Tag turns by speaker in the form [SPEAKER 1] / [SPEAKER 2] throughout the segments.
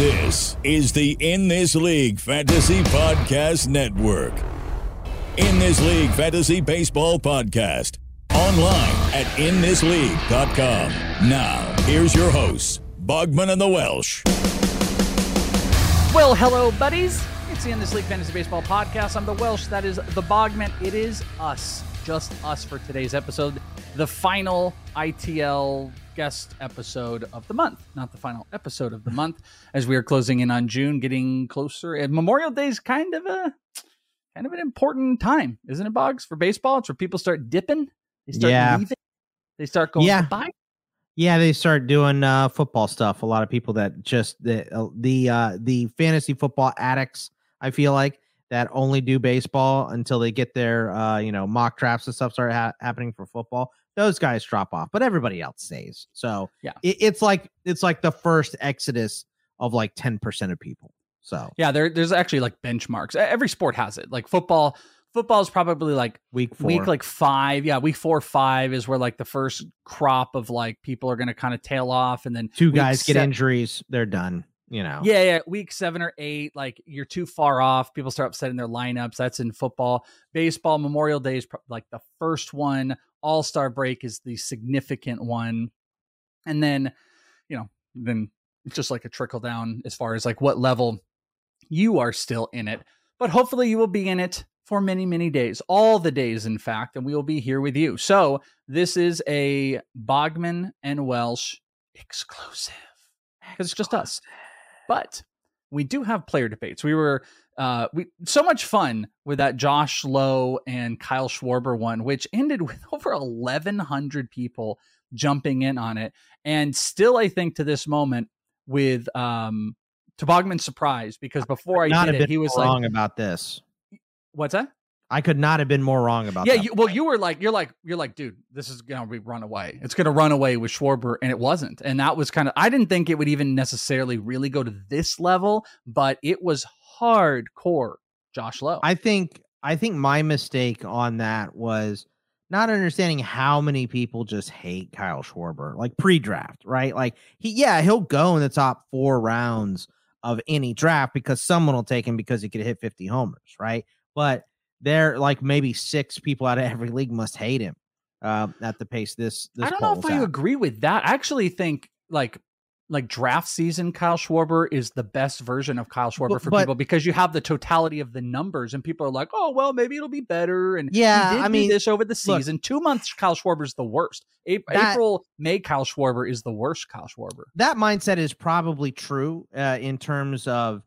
[SPEAKER 1] This is the In This League Fantasy Podcast Network. In This League Fantasy Baseball Podcast. Online at inthisleague.com. Now, here's your hosts, Bogman and the Welsh.
[SPEAKER 2] Well, hello, buddies. It's the In This League Fantasy Baseball Podcast. I'm the Welsh. That is the Bogman. It is us, just us for today's episode. The final ITL guest episode of the month, not the final episode of the month, as we are closing in on June, getting closer. And Memorial Day is kind of an important time, isn't it, Boggs, for baseball? It's where people start dipping, they start leaving, they start going goodbye.
[SPEAKER 3] Yeah, they start doing football stuff. A lot of people that just the fantasy football addicts, I feel like, that only do baseball until they get their mock drafts and stuff start happening for football. Those guys drop off, but everybody else stays. So yeah, it's like the first exodus of like 10% of people. So
[SPEAKER 2] yeah, there's actually like benchmarks. Every sport has it. Like football is probably like week 5. Yeah, week 4 or 5 is where like the first crop of like people are going to kind of tail off, and then
[SPEAKER 3] two guys get injuries, they're done.
[SPEAKER 2] Yeah. Week 7 or 8, like you're too far off. People start upsetting their lineups. That's in football. Baseball, Memorial Day is like the first one. All-Star break is the significant one. And then, then it's just like a trickle down as far as like what level you are still in it. But hopefully you will be in it for many, many days, all the days, in fact, and we will be here with you. So this is a Bogman and Welsh exclusive because it's just us. But we do have player debates. We were so much fun with that Josh Lowe and Kyle Schwarber one, which ended with over 1,100 people jumping in on it. And still, I think to this moment, with to Bogman's surprise, because before I did it, he was
[SPEAKER 3] wrong about this.
[SPEAKER 2] What's that?
[SPEAKER 3] I could not have been more wrong about that.
[SPEAKER 2] You were like, you're like, dude, this is going to be run away. It's going to run away with Schwarber, and it wasn't. And that was I didn't think it would even necessarily really go to this level, but it was hardcore Josh Lowe.
[SPEAKER 3] I think my mistake on that was not understanding how many people just hate Kyle Schwarber, like pre-draft, right? Like he'll go in the top 4 rounds of any draft because someone will take him because he could hit 50 homers, right? But there, like maybe 6 people out of every league must hate him at the pace this
[SPEAKER 2] I don't know if I agree with that. I actually think like draft season Kyle Schwarber is the best version of Kyle Schwarber for people because you have the totality of the numbers and people are like, oh, well, maybe it'll be better. And
[SPEAKER 3] yeah,
[SPEAKER 2] do this over the season. 2 months, Kyle Schwarber is the worst. April, May, Kyle Schwarber is the worst Kyle Schwarber.
[SPEAKER 3] That mindset is probably true in terms of,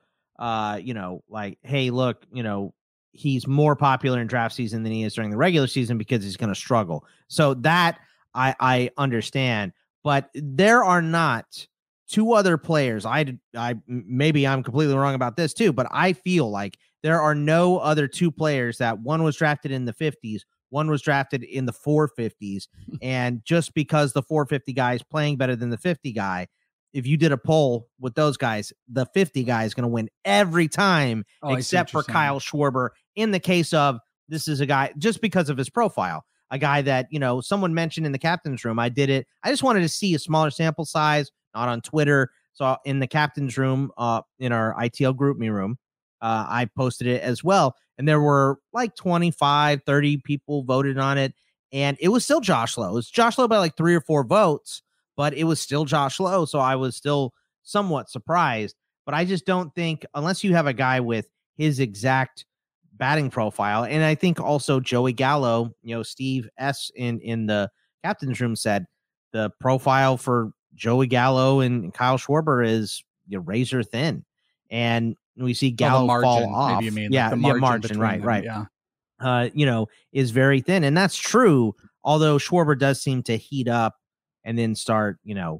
[SPEAKER 3] like, hey, look, he's more popular in draft season than he is during the regular season because he's going to struggle. So that I understand, but there are not 2 other players. I maybe I'm completely wrong about this too, but I feel like there are no other 2 players that one was drafted in the 50s, one was drafted in the 450s. And just because the 450 guy is playing better than the 50 guy, if you did a poll with those guys, the 50 guy is going to win every time, except for Kyle Schwarber. In the case of, this is a guy, just because of his profile, a guy that, someone mentioned in the captain's room. I did it. I just wanted to see a smaller sample size, not on Twitter. So in the captain's room, in our ITL group me room, I posted it as well. And there were like 25, 30 people voted on it. And it was still Josh Lowe. It was Josh Lowe by like 3 or 4 votes. But it was still Josh Lowe, so I was still somewhat surprised. But I just don't think, unless you have a guy with his exact batting profile, and I think also Joey Gallo, Steve S. in the captain's room said the profile for Joey Gallo and Kyle Schwarber is razor thin. And we see Gallo fall off.
[SPEAKER 2] Maybe you mean,
[SPEAKER 3] yeah,
[SPEAKER 2] like
[SPEAKER 3] margin, right,
[SPEAKER 2] them,
[SPEAKER 3] right.
[SPEAKER 2] Yeah.
[SPEAKER 3] Is very thin. And that's true, although Schwarber does seem to heat up and then start,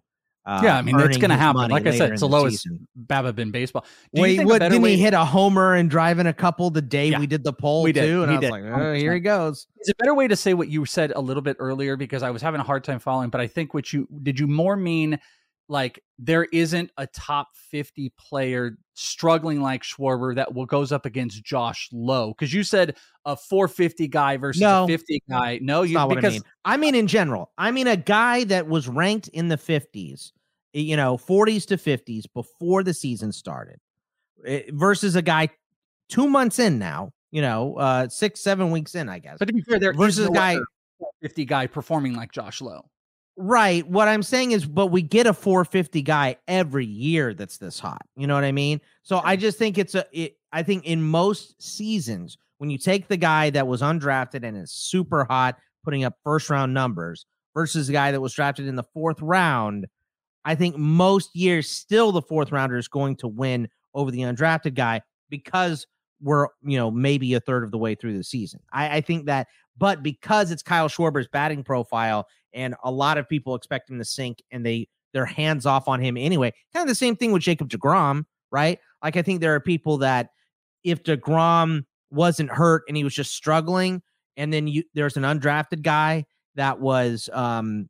[SPEAKER 2] I mean, it's going to happen. Like I said, it's the lowest BABIP in baseball.
[SPEAKER 3] Didn't he hit a homer and drive in a couple the day we did the poll too? And I was like, oh, here he goes.
[SPEAKER 2] It's a better way to say what you said a little bit earlier, because I was having a hard time following, but I think did you more mean like there isn't a top 50 player struggling like Schwarber that goes up against Josh Lowe? Because you said a 450 guy versus a 50 guy. No,
[SPEAKER 3] not what I mean. I mean in general. I mean a guy that was ranked in the 50s 40s to 50s before the season started versus a guy 2 months in now, 6-7 weeks in, I guess.
[SPEAKER 2] But to be fair, there
[SPEAKER 3] versus
[SPEAKER 2] is no
[SPEAKER 3] a guy
[SPEAKER 2] 50 guy performing like Josh Lowe.
[SPEAKER 3] Right. What I'm saying is, but we get a 450 guy every year that's this hot. You know what I mean? So I just think I think in most seasons, when you take the guy that was undrafted and is super hot, putting up first round numbers versus the guy that was drafted in the 4th round, I think most years still the 4th rounder is going to win over the undrafted guy because we're, maybe a third of the way through the season. I think that, but because it's Kyle Schwarber's batting profile and a lot of people expect him to sink and they're hands off on him anyway, kind of the same thing with Jacob deGrom, right? Like, I think there are people that if deGrom wasn't hurt and he was just struggling, and then there's an undrafted guy that was going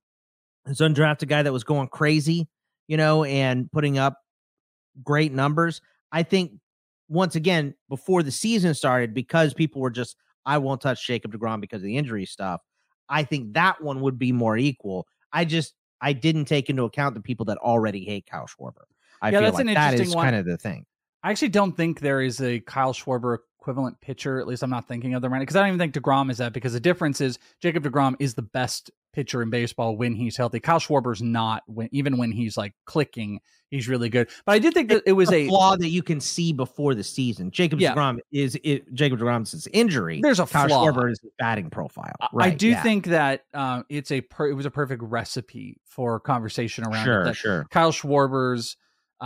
[SPEAKER 3] crazy, and putting up great numbers. I think once again, before the season started, because people were just, I won't touch Jacob deGrom because of the injury stuff, I think that one would be more equal. I didn't take into account the people that already hate Kyle Schwarber. I feel like that is kind of the thing.
[SPEAKER 2] I actually don't think there is a Kyle Schwarber equivalent pitcher. At least I'm not thinking of them right now, because I don't even think DeGrom is that, because the difference is Jacob deGrom is the best pitcher in baseball when he's healthy. Kyle Schwarber's not, even when he's like clicking, he's really good. But I did think that it was a
[SPEAKER 3] flaw that you can see before the season. Jacob deGrom's injury.
[SPEAKER 2] There's a
[SPEAKER 3] Kyle
[SPEAKER 2] flaw.
[SPEAKER 3] Schwarber's batting profile.
[SPEAKER 2] Right, I do think that it was a perfect recipe for conversation around it.
[SPEAKER 3] Sure.
[SPEAKER 2] Kyle Schwarber's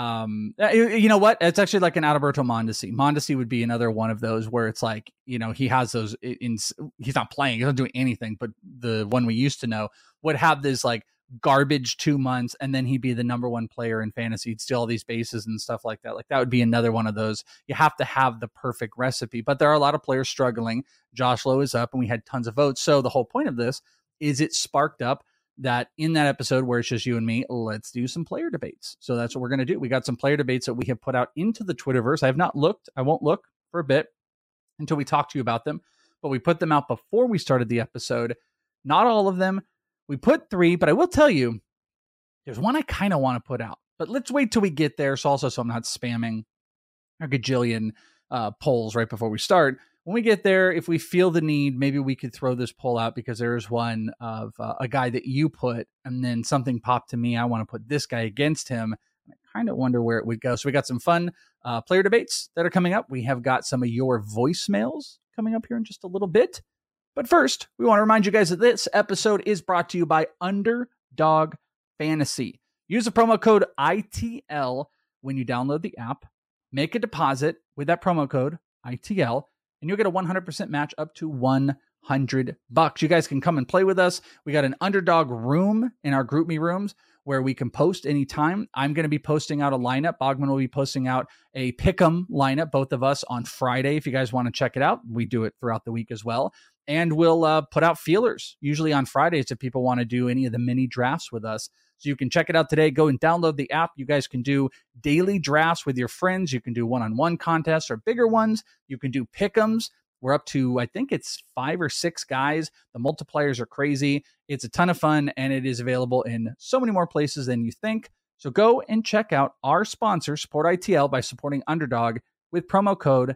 [SPEAKER 2] you know what? It's actually like an Adalberto Mondesi. Mondesi would be another one of those where it's like, he has those he's not playing, he's not doing anything, but the one we used to know would have this like garbage 2 months and then he'd be the number 1 player in fantasy. He'd steal all these bases and stuff like that. Like, that would be another one of those. You have to have the perfect recipe, but there are a lot of players struggling. Josh Lowe is up and we had tons of votes. So the whole point of this is it sparked up that in that episode where it's just you and me, let's do some player debates. So that's what we're going to do. We got some player debates that we have put out into the Twitterverse. I have not looked. I won't look for a bit until we talk to you about them, but we put them out before we started the episode. Not all of them. We put 3, but I will tell you, there's one I kind of want to put out, but let's wait till we get there. So I'm not spamming a gajillion polls right before we start. When we get there, if we feel the need, maybe we could throw this poll out, because there's one of a guy that you put, and then something popped to me. I want to put this guy against him. I kind of wonder where it would go. So we got some fun player debates that are coming up. We have got some of your voicemails coming up here in just a little bit. But first, we want to remind you guys that this episode is brought to you by Underdog Fantasy. Use the promo code ITL when you download the app. Make a deposit with that promo code ITL, and you'll get a 100% match up to $100. You guys can come and play with us. We got an Underdog room in our GroupMe rooms where we can post anytime. I'm going to be posting out a lineup. Bogman will be posting out a pick'em lineup, both of us, on Friday. If you guys want to check it out, we do it throughout the week as well. And we'll put out feelers, usually on Fridays, if people want to do any of the mini drafts with us. So you can check it out today. Go and download the app. You guys can do daily drafts with your friends. You can do one-on-one contests or bigger ones. You can do pick'ems. We're up to, I think it's 5 or 6 guys. The multipliers are crazy. It's a ton of fun, and it is available in so many more places than you think. So go and check out our sponsor, Support ITL, by supporting Underdog with promo code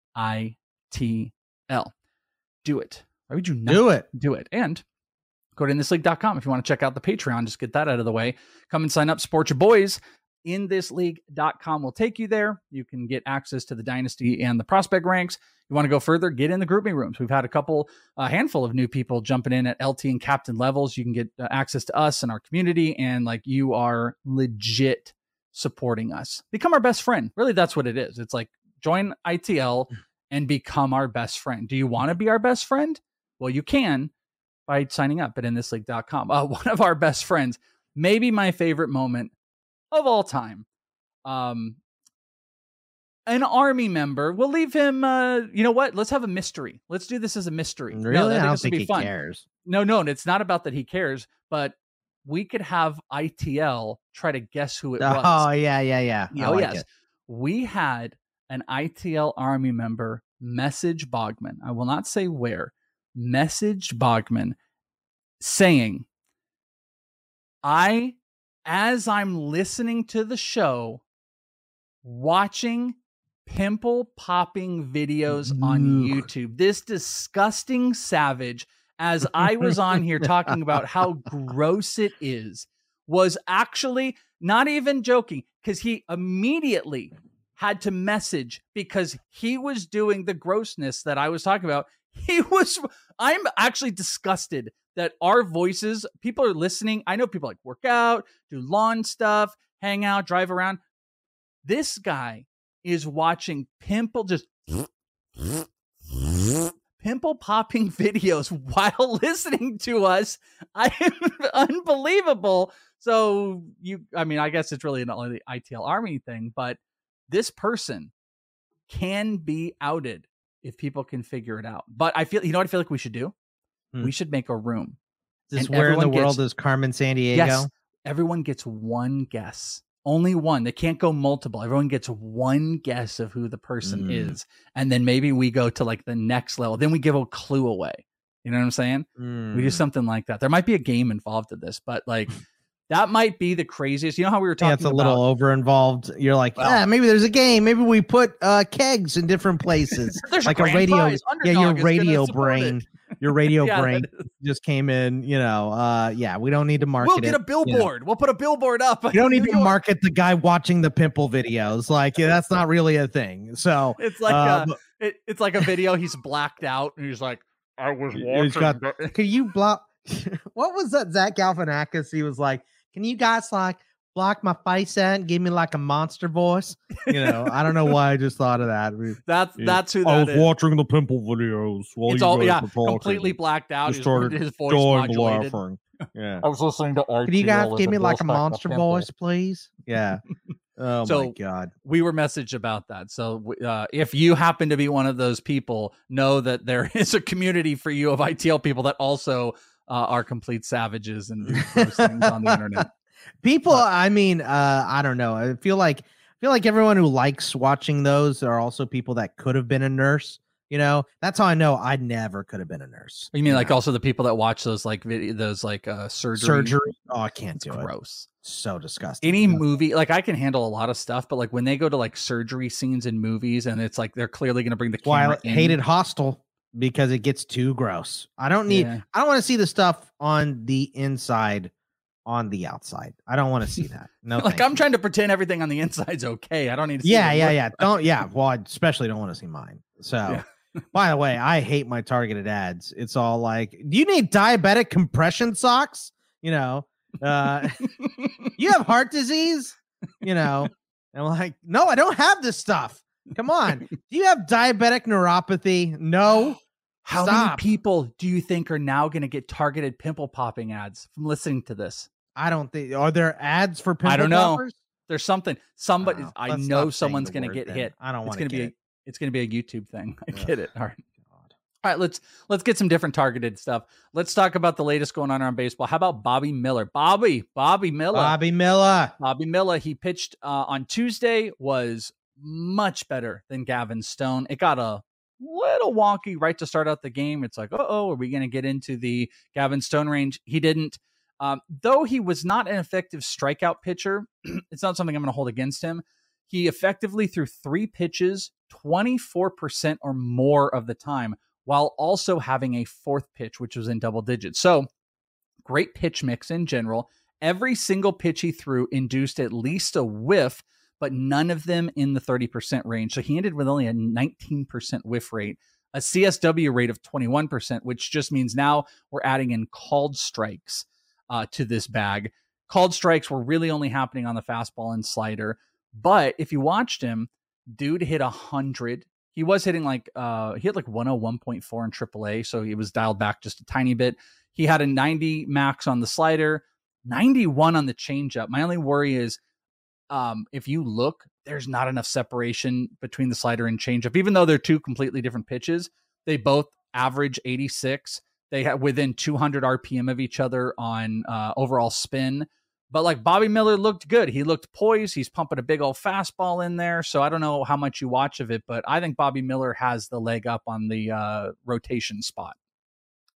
[SPEAKER 2] ITL. Do it. Why would you not do it? And go to inthisleague.com if you want to check out the Patreon. Just get that out of the way. Come and sign up, support your boys. inthisleague.com will take you there. You can get access to the Dynasty and the Prospect ranks. You want to go further, get in the GroupMe rooms. We've had a handful of new people jumping in at LT and captain levels. You can get access to us and our community, and like, you are legit supporting us. Become our best friend. Really, that's what it is. It's like, join ITL and become our best friend. Do you want to be our best friend? Well, you can by signing up at inthisleague.com. One of our best friends, maybe my favorite moment of all time. An Army member. We'll leave him. You know what? Let's have a mystery. Let's do this as a mystery.
[SPEAKER 3] Really?
[SPEAKER 2] No,
[SPEAKER 3] I don't think he cares.
[SPEAKER 2] No, it's not about that he cares, but we could have ITL try to guess who it was.
[SPEAKER 3] Oh, yeah.
[SPEAKER 2] Oh, yes. We had an ITL Army member message Bogman. I will not say where. Message Bogman saying, I as I'm listening to the show, watching pimple popping videos on YouTube. This disgusting savage, as I was on here talking about how gross it is, was actually not even joking, because he immediately had to message because he was doing the grossness that I was talking about. I'm actually disgusted that our voices, people are listening. I know people like work out, do lawn stuff, hang out, drive around. This guy is watching pimple popping videos while listening to us. I am unbelievable. So I guess it's really not only the ITL Army thing, but this person can be outed if people can figure it out. But I feel like we should do? We should make a room.
[SPEAKER 3] This where in the world is Carmen Sandiego?
[SPEAKER 2] Yes, everyone gets one guess. Only one. They can't go multiple. Everyone gets one guess of who the person is. And then maybe we go to like the next level. Then we give a clue away. You know what I'm saying? We do something like that. There might be a game involved in this, but like that might be the craziest. You know how we were talking about?
[SPEAKER 3] It's a little over involved. You're like, maybe there's a game. Maybe we put kegs in different places.
[SPEAKER 2] There's
[SPEAKER 3] like
[SPEAKER 2] a radio.
[SPEAKER 3] Prize. Your radio brain. Your radio brain just came in, we don't need to market it.
[SPEAKER 2] We'll get a billboard. We'll put a billboard up.
[SPEAKER 3] You don't need to market the guy watching the pimple videos. Like, that's not really a thing. So
[SPEAKER 2] it's like it's like a video. He's blacked out and he's like, I was watching.
[SPEAKER 3] Can you block? What was that? Zach Galifianakis. He was like, can you guys like block my face out and give me like a monster voice? I don't know why I just thought of that.
[SPEAKER 2] That's who that
[SPEAKER 4] I was
[SPEAKER 2] is.
[SPEAKER 4] watching the pimple videos while
[SPEAKER 2] it's
[SPEAKER 4] you
[SPEAKER 2] all
[SPEAKER 4] guys were talking.
[SPEAKER 2] completely blacked out.
[SPEAKER 4] Just started
[SPEAKER 2] his voice
[SPEAKER 4] dying
[SPEAKER 2] modulated.
[SPEAKER 4] laughing. Yeah.
[SPEAKER 5] I was listening to ITL.
[SPEAKER 3] Can you guys give me like a
[SPEAKER 5] voice
[SPEAKER 3] monster
[SPEAKER 5] like a pimple.
[SPEAKER 3] voice, please? Yeah. Oh
[SPEAKER 2] So,
[SPEAKER 3] my God.
[SPEAKER 2] We were messaged about that. So if you happen to be one of those people, know that there is a community for you of ITL people that also are complete savages and do those things on the internet.
[SPEAKER 3] People, I don't know. I feel like everyone who likes watching those are also people that could have been a nurse. That's how I know I never could have been a nurse.
[SPEAKER 2] You mean like also the people that watch those like surgery?
[SPEAKER 3] Oh, I can't do it.
[SPEAKER 2] Gross.
[SPEAKER 3] So disgusting.
[SPEAKER 2] Any movie, like I can handle a lot of stuff, but like when they go to like surgery scenes in movies and it's like they're clearly going to bring the camera in.
[SPEAKER 3] I hated Hostel because it gets too gross. I don't want to see the stuff on the inside on the outside. I don't want to see that. No,
[SPEAKER 2] like I'm trying to pretend everything on the inside's okay. I don't need to see
[SPEAKER 3] Well, I especially don't want to see mine. So by the way, I hate my targeted ads. It's all like, do you need diabetic compression socks? You have heart disease? And I'm like, no, I don't have this stuff. Come on. Do you have diabetic neuropathy? No.
[SPEAKER 2] How many people do you think are now going to get targeted pimple popping ads from listening to this?
[SPEAKER 3] I don't think. Are there ads for pimple
[SPEAKER 2] I don't know.
[SPEAKER 3] poppers?
[SPEAKER 2] There's something. Somebody. I know someone's going to get hit.
[SPEAKER 3] I don't want to get it.
[SPEAKER 2] It's going to be a YouTube thing. I get it. All right. All right. Let's get some different targeted stuff. Let's talk about the latest going on around baseball. How about Bobby Miller? Bobby Miller. He pitched on Tuesday. Was much better than Gavin Stone. It got a little wonky right to start out the game. It's like, are we going to get into the Gavin Stone range? He didn't. Though he was not an effective strikeout pitcher, it's not something I'm going to hold against him. He effectively threw 3 pitches, 24% or more of the time, while also having a 4th pitch, which was in double digits. So great pitch mix in general. Every single pitch he threw induced at least a whiff, but none of them in the 30% range. So he ended with only a 19% whiff rate, a CSW rate of 21%, which just means now we're adding in called strikes to this bag. Called strikes were really only happening on the fastball and slider. But if you watched him, dude hit 100. He was hitting he hit like 101.4 in AAA, so he was dialed back just a tiny bit. He had a 90 max on the slider, 91 on the changeup. My only worry is if you look, there's not enough separation between the slider and changeup. Even though they're 2 completely different pitches, they both average 86. They have within 200 RPM of each other on overall spin. But like Bobby Miller looked good. He looked poised. He's pumping a big old fastball in there. So I don't know how much you watch of it, but I think Bobby Miller has the leg up on the rotation spot.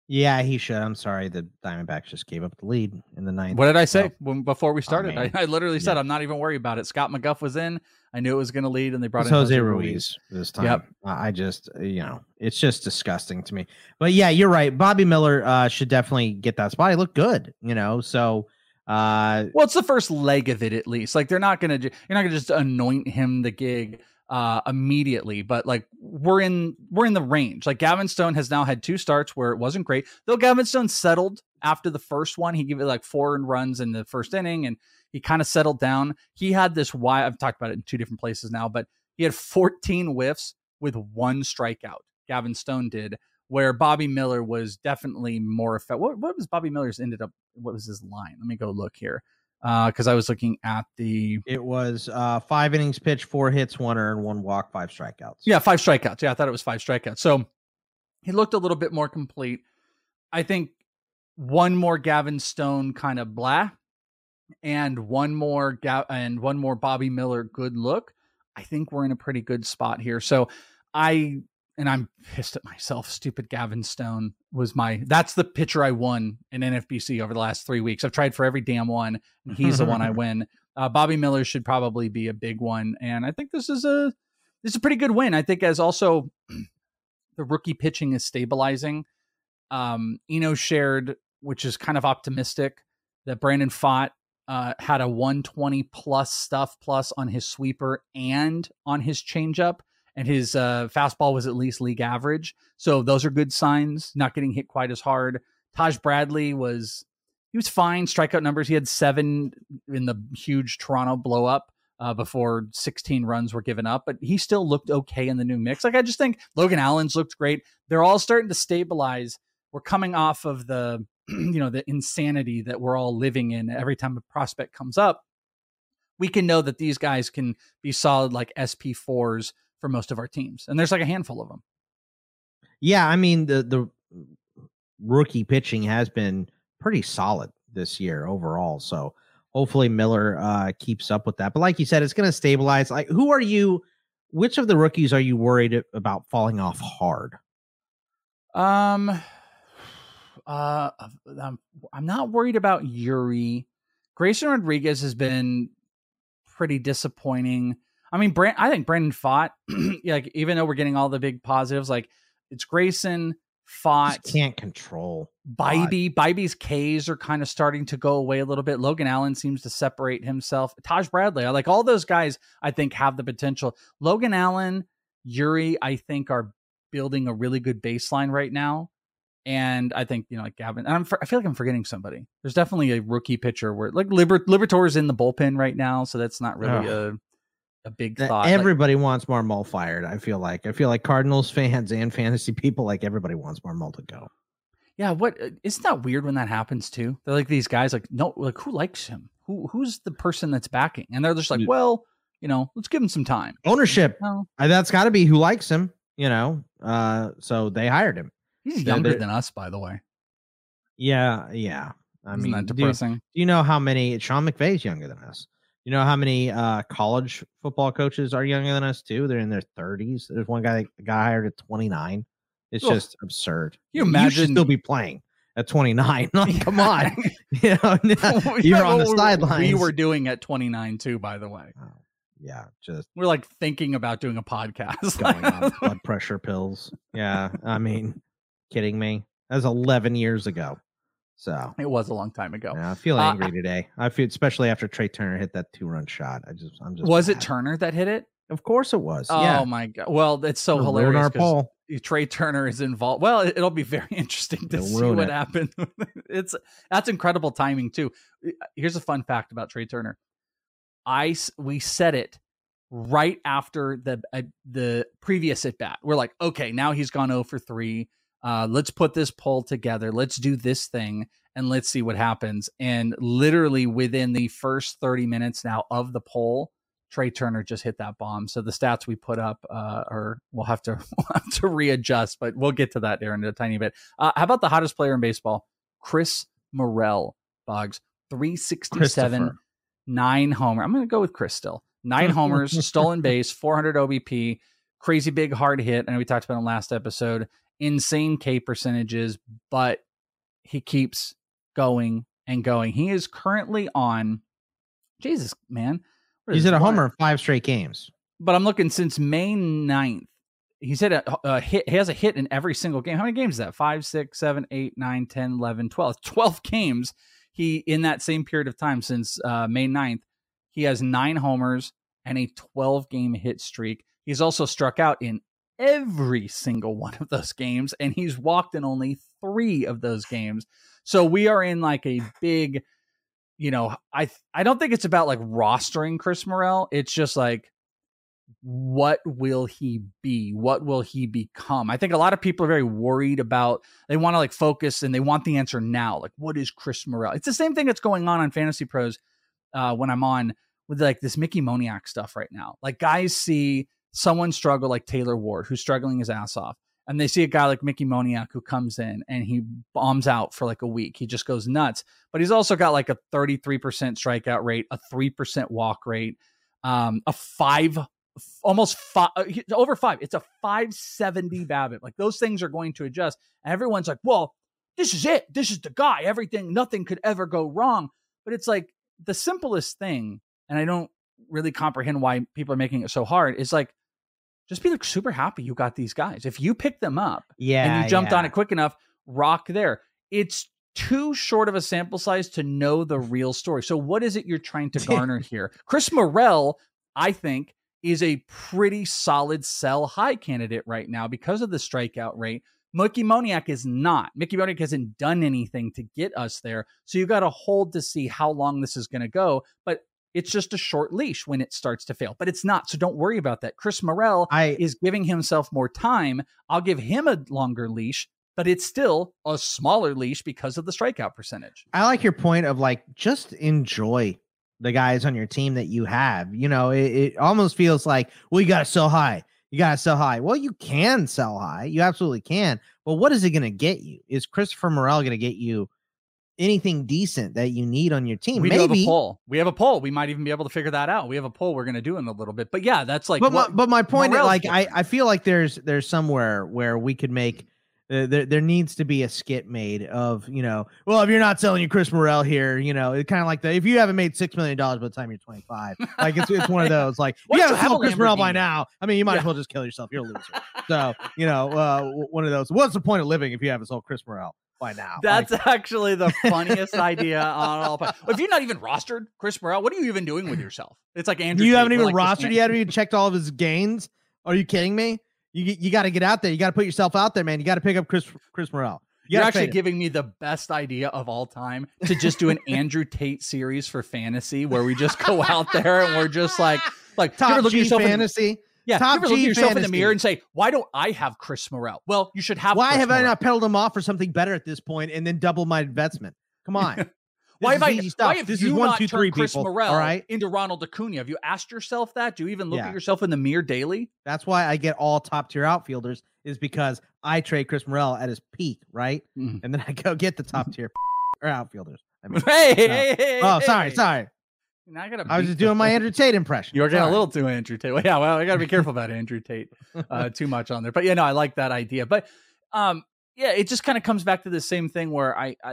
[SPEAKER 3] Yeah, he should. I'm sorry. The Diamondbacks just gave up the lead in the ninth.
[SPEAKER 2] What did I say
[SPEAKER 3] So,
[SPEAKER 2] before we started?
[SPEAKER 3] man.
[SPEAKER 2] I literally said
[SPEAKER 3] Yeah.
[SPEAKER 2] I'm not even worried about it. Scott McGuff was in. I knew it was going to lead, and they brought
[SPEAKER 3] it's
[SPEAKER 2] in
[SPEAKER 3] Jose Ruiz this time.
[SPEAKER 2] Yep.
[SPEAKER 3] I just, it's just disgusting to me. But yeah, you're right. Bobby Miller should definitely get that spot. He looked good, so
[SPEAKER 2] Well, it's the first leg of it, at least. Like you're not gonna just anoint him the gig immediately, but like we're in the range. Like Gavin Stone has now had 2 starts where it wasn't great, though. Gavin Stone settled after the first one. He gave it like 4 runs in the first inning, and he kind of settled down. He had this I've talked about it in 2 different places now, but he had 14 whiffs with 1 strikeout. Gavin Stone did, where Bobby Miller was definitely more effective. What was Bobby Miller's what was his line? Let me go look here. Because I was looking at
[SPEAKER 3] it was 5 innings pitched, 4 hits, 1 earned, 1 walk, 5 strikeouts.
[SPEAKER 2] Yeah, 5 strikeouts. Yeah, I thought it was 5 strikeouts. So he looked a little bit more complete. I think one more Gavin Stone kind of blah, and one more Bobby Miller good look. I think we're in a pretty good spot here. So I'm pissed at myself. Stupid Gavin Stone that's the pitcher I won in NFBC over the last 3 weeks. I've tried for every damn one, and he's the one I win. Bobby Miller should probably be a big one. And I think this is a pretty good win. I think as also the rookie pitching is stabilizing. Eno shared, which is kind of optimistic, that Brandon Pfaadt had a 120 plus stuff plus on his sweeper and on his changeup. And his fastball was at least league average. So those are good signs, not getting hit quite as hard. Taj Bradley was fine. Strikeout numbers, he had 7 in the huge Toronto blow up before 16 runs were given up. But he still looked okay in the new mix. Like I just think Logan Allen's looked great. They're all starting to stabilize. We're coming off of the, the insanity that we're all living in every time a prospect comes up. We can know that these guys can be solid like SP4s for most of our teams. And there's like a handful of them.
[SPEAKER 3] Yeah, I mean, the rookie pitching has been pretty solid this year overall. So hopefully Miller keeps up with that. But like you said, it's going to stabilize. Like, which of the rookies are you worried about falling off hard?
[SPEAKER 2] I'm not worried about Yuri. Grayson Rodriguez has been pretty disappointing. I mean, I think Brandon Pfaadt, like, even though we're getting all the big positives, like it's Grayson, Pfaadt,
[SPEAKER 3] just can't control
[SPEAKER 2] Bybee. Bybee's Ks are kind of starting to go away a little bit. Logan Allen seems to separate himself. Taj Bradley, I like all those guys. I think have the potential. Logan Allen, Yuri, I think are building a really good baseline right now. And I think, like Gavin, and I feel like I'm forgetting somebody. There's definitely a rookie pitcher where like Libertor's in the bullpen right now. So that's not really a big thought.
[SPEAKER 3] Everybody wants Marmol fired. I feel like Cardinals fans and fantasy people, like everybody wants Marmol to go.
[SPEAKER 2] Yeah. Isn't that weird when that happens too? They're like these guys like, no, like who likes him? Who's the person that's backing? And they're just like, well, let's give him some time.
[SPEAKER 3] Ownership.
[SPEAKER 2] No.
[SPEAKER 3] That's gotta be who likes him, so they hired him.
[SPEAKER 2] He's younger than us, by the way.
[SPEAKER 3] Yeah.
[SPEAKER 2] Isn't that depressing?
[SPEAKER 3] Do you know how many Sean McVay's younger than us? You know how many college football coaches are younger than us too? They're in their 30s. There's one guy that got hired at 29. It's just absurd.
[SPEAKER 2] You imagine
[SPEAKER 3] you should still be playing at 29. Like, come on. You're on the sidelines.
[SPEAKER 2] We were doing at 29 too, by the way.
[SPEAKER 3] Yeah, just
[SPEAKER 2] we're like thinking about doing a podcast.
[SPEAKER 3] Going on blood pressure pills. Yeah, I mean, kidding me? That was 11 years ago. So
[SPEAKER 2] it was a long time ago.
[SPEAKER 3] Yeah, I feel angry today. I feel, especially after Trey Turner hit that 2-run shot. I'm just.
[SPEAKER 2] Was mad. It Turner that hit it?
[SPEAKER 3] Of course it was.
[SPEAKER 2] Oh
[SPEAKER 3] yeah.
[SPEAKER 2] My God! Well, it's so hilarious because Trey Turner is involved. Well, it'll be very interesting to see what happens. That's incredible timing too. Here's a fun fact about Trey Turner. We said it right after the previous at bat. We're like, okay, now he's gone 0 for 3. Let's put this poll together. Let's do this thing and let's see what happens. And literally within the first 30 minutes now of the poll, Trey Turner just hit that bomb. So the stats we put up we'll have to readjust, but we'll get to that there in a tiny bit. How about the hottest player in baseball? Chris Morel, Boggs, 367, 9 homer. I'm going to go with Chris still. 9 homers, stolen base, 400 OBP, crazy big hard hit. And we talked about in the last episode. insane K percentages, but he keeps going and going. He is currently on, Jesus, man.
[SPEAKER 3] He's at a homer in 5 straight games.
[SPEAKER 2] But I'm looking since May 9th. He's hit a hit. He has a hit in every single game. How many games is that? 5, 6, 7, 8, 9, 10, 11, 12. 12 games. He, in that same period of time since May 9th, he has 9 homers and a 12-game hit streak. He's also struck out in every single one of those games, and he's walked in only 3 of those games. So we are in like a big, I don't think it's about like rostering Chris Morel. It's just like, what will he be? What will he become? I think a lot of people are very worried about, they want to like focus and they want the answer now. Like, what is Chris Morel? It's the same thing that's going on Fantasy Pros when I'm on with like this Mickey Moniak stuff right now. Like guys see someone struggle like Taylor Ward, who's struggling his ass off. And they see a guy like Mickey Moniak who comes in and he bombs out for like a week. He just goes nuts. But he's also got like a 33% strikeout rate, a 3% walk rate, a 5, almost 5, over 5. It's a 570 BABIP. Like those things are going to adjust. And everyone's like, well, this is it. This is the guy. Nothing could ever go wrong. But it's like the simplest thing, and I don't really comprehend why people are making it so hard, is like, just be like super happy you got these guys. If you picked them up and you jumped on it quick enough, rock there. It's too short of a sample size to know the real story. So what is it you're trying to garner here? Chris Morel, I think, is a pretty solid sell high candidate right now because of the strikeout rate. Mickey Moniak is not. Mickey Moniak hasn't done anything to get us there. So you got to hold to see how long this is going to go. But it's just a short leash when it starts to fail, but it's not. So don't worry about that. Chris Morel is giving himself more time. I'll give him a longer leash, but it's still a smaller leash because of the strikeout percentage.
[SPEAKER 3] I like your point of like, just enjoy the guys on your team that you have. It almost feels like, well, you got to sell high. You got to sell high. Well, you can sell high. You absolutely can. But what is it going to get you? Is Christopher Morel going to get you anything decent that you need on your team?
[SPEAKER 2] We have a poll. We might even be able to figure that out. We have a poll we're going to do in a little bit. But yeah, that's like.
[SPEAKER 3] But my point is, like, I feel like there's somewhere where we could make. There needs to be a skit made of, well, if you're not selling your Chris Morel here, it's kind of like if you haven't made $6 million by the time you're 25, like it's one of those, like, you haven't sold Chris Morel by now. I mean, you might as well just kill yourself. You're a loser. So, one of those. What's the point of living if you haven't sold Chris Morel by now?
[SPEAKER 2] That's actually the funniest idea on all. If you're not even rostered Chris Morel, what are you even doing with yourself? It's like Andrew.
[SPEAKER 3] You
[SPEAKER 2] Tate,
[SPEAKER 3] haven't even
[SPEAKER 2] like
[SPEAKER 3] rostered. You haven't even checked all of his gains. Are you kidding me? You got to get out there. You got to put yourself out there, man. You got to pick up Chris Morel.
[SPEAKER 2] You're actually giving me the best idea of all time to just do an Andrew Tate series for fantasy where we just go out there and we're just like
[SPEAKER 3] top G fantasy.
[SPEAKER 2] Yeah, top G look at yourself fantasy in the mirror and say, why don't I have Chris Morel? Well, you should have.
[SPEAKER 3] Why
[SPEAKER 2] Chris
[SPEAKER 3] have
[SPEAKER 2] Morel.
[SPEAKER 3] I not pedaled him off for something better at this point and then double my investment? Come on.
[SPEAKER 2] Why have
[SPEAKER 3] this
[SPEAKER 2] you
[SPEAKER 3] is 1,
[SPEAKER 2] not
[SPEAKER 3] 2, 3
[SPEAKER 2] turned Chris
[SPEAKER 3] people,
[SPEAKER 2] Morel
[SPEAKER 3] all right?
[SPEAKER 2] into Ronald Acuna? Have you asked yourself that? Do you even look at yourself in the mirror daily?
[SPEAKER 3] That's why I get all top tier outfielders, is because I trade Chris Morel at his peak, right? Mm-hmm. And then I go get the top tier or outfielders. I mean,
[SPEAKER 2] hey.
[SPEAKER 3] Sorry.
[SPEAKER 2] Now
[SPEAKER 3] I was just doing my Andrew Tate impression.
[SPEAKER 2] You're getting a little too Andrew Tate. Well, yeah, I got to be careful about Andrew Tate too much on there. But I like that idea. But it just kind of comes back to the same thing where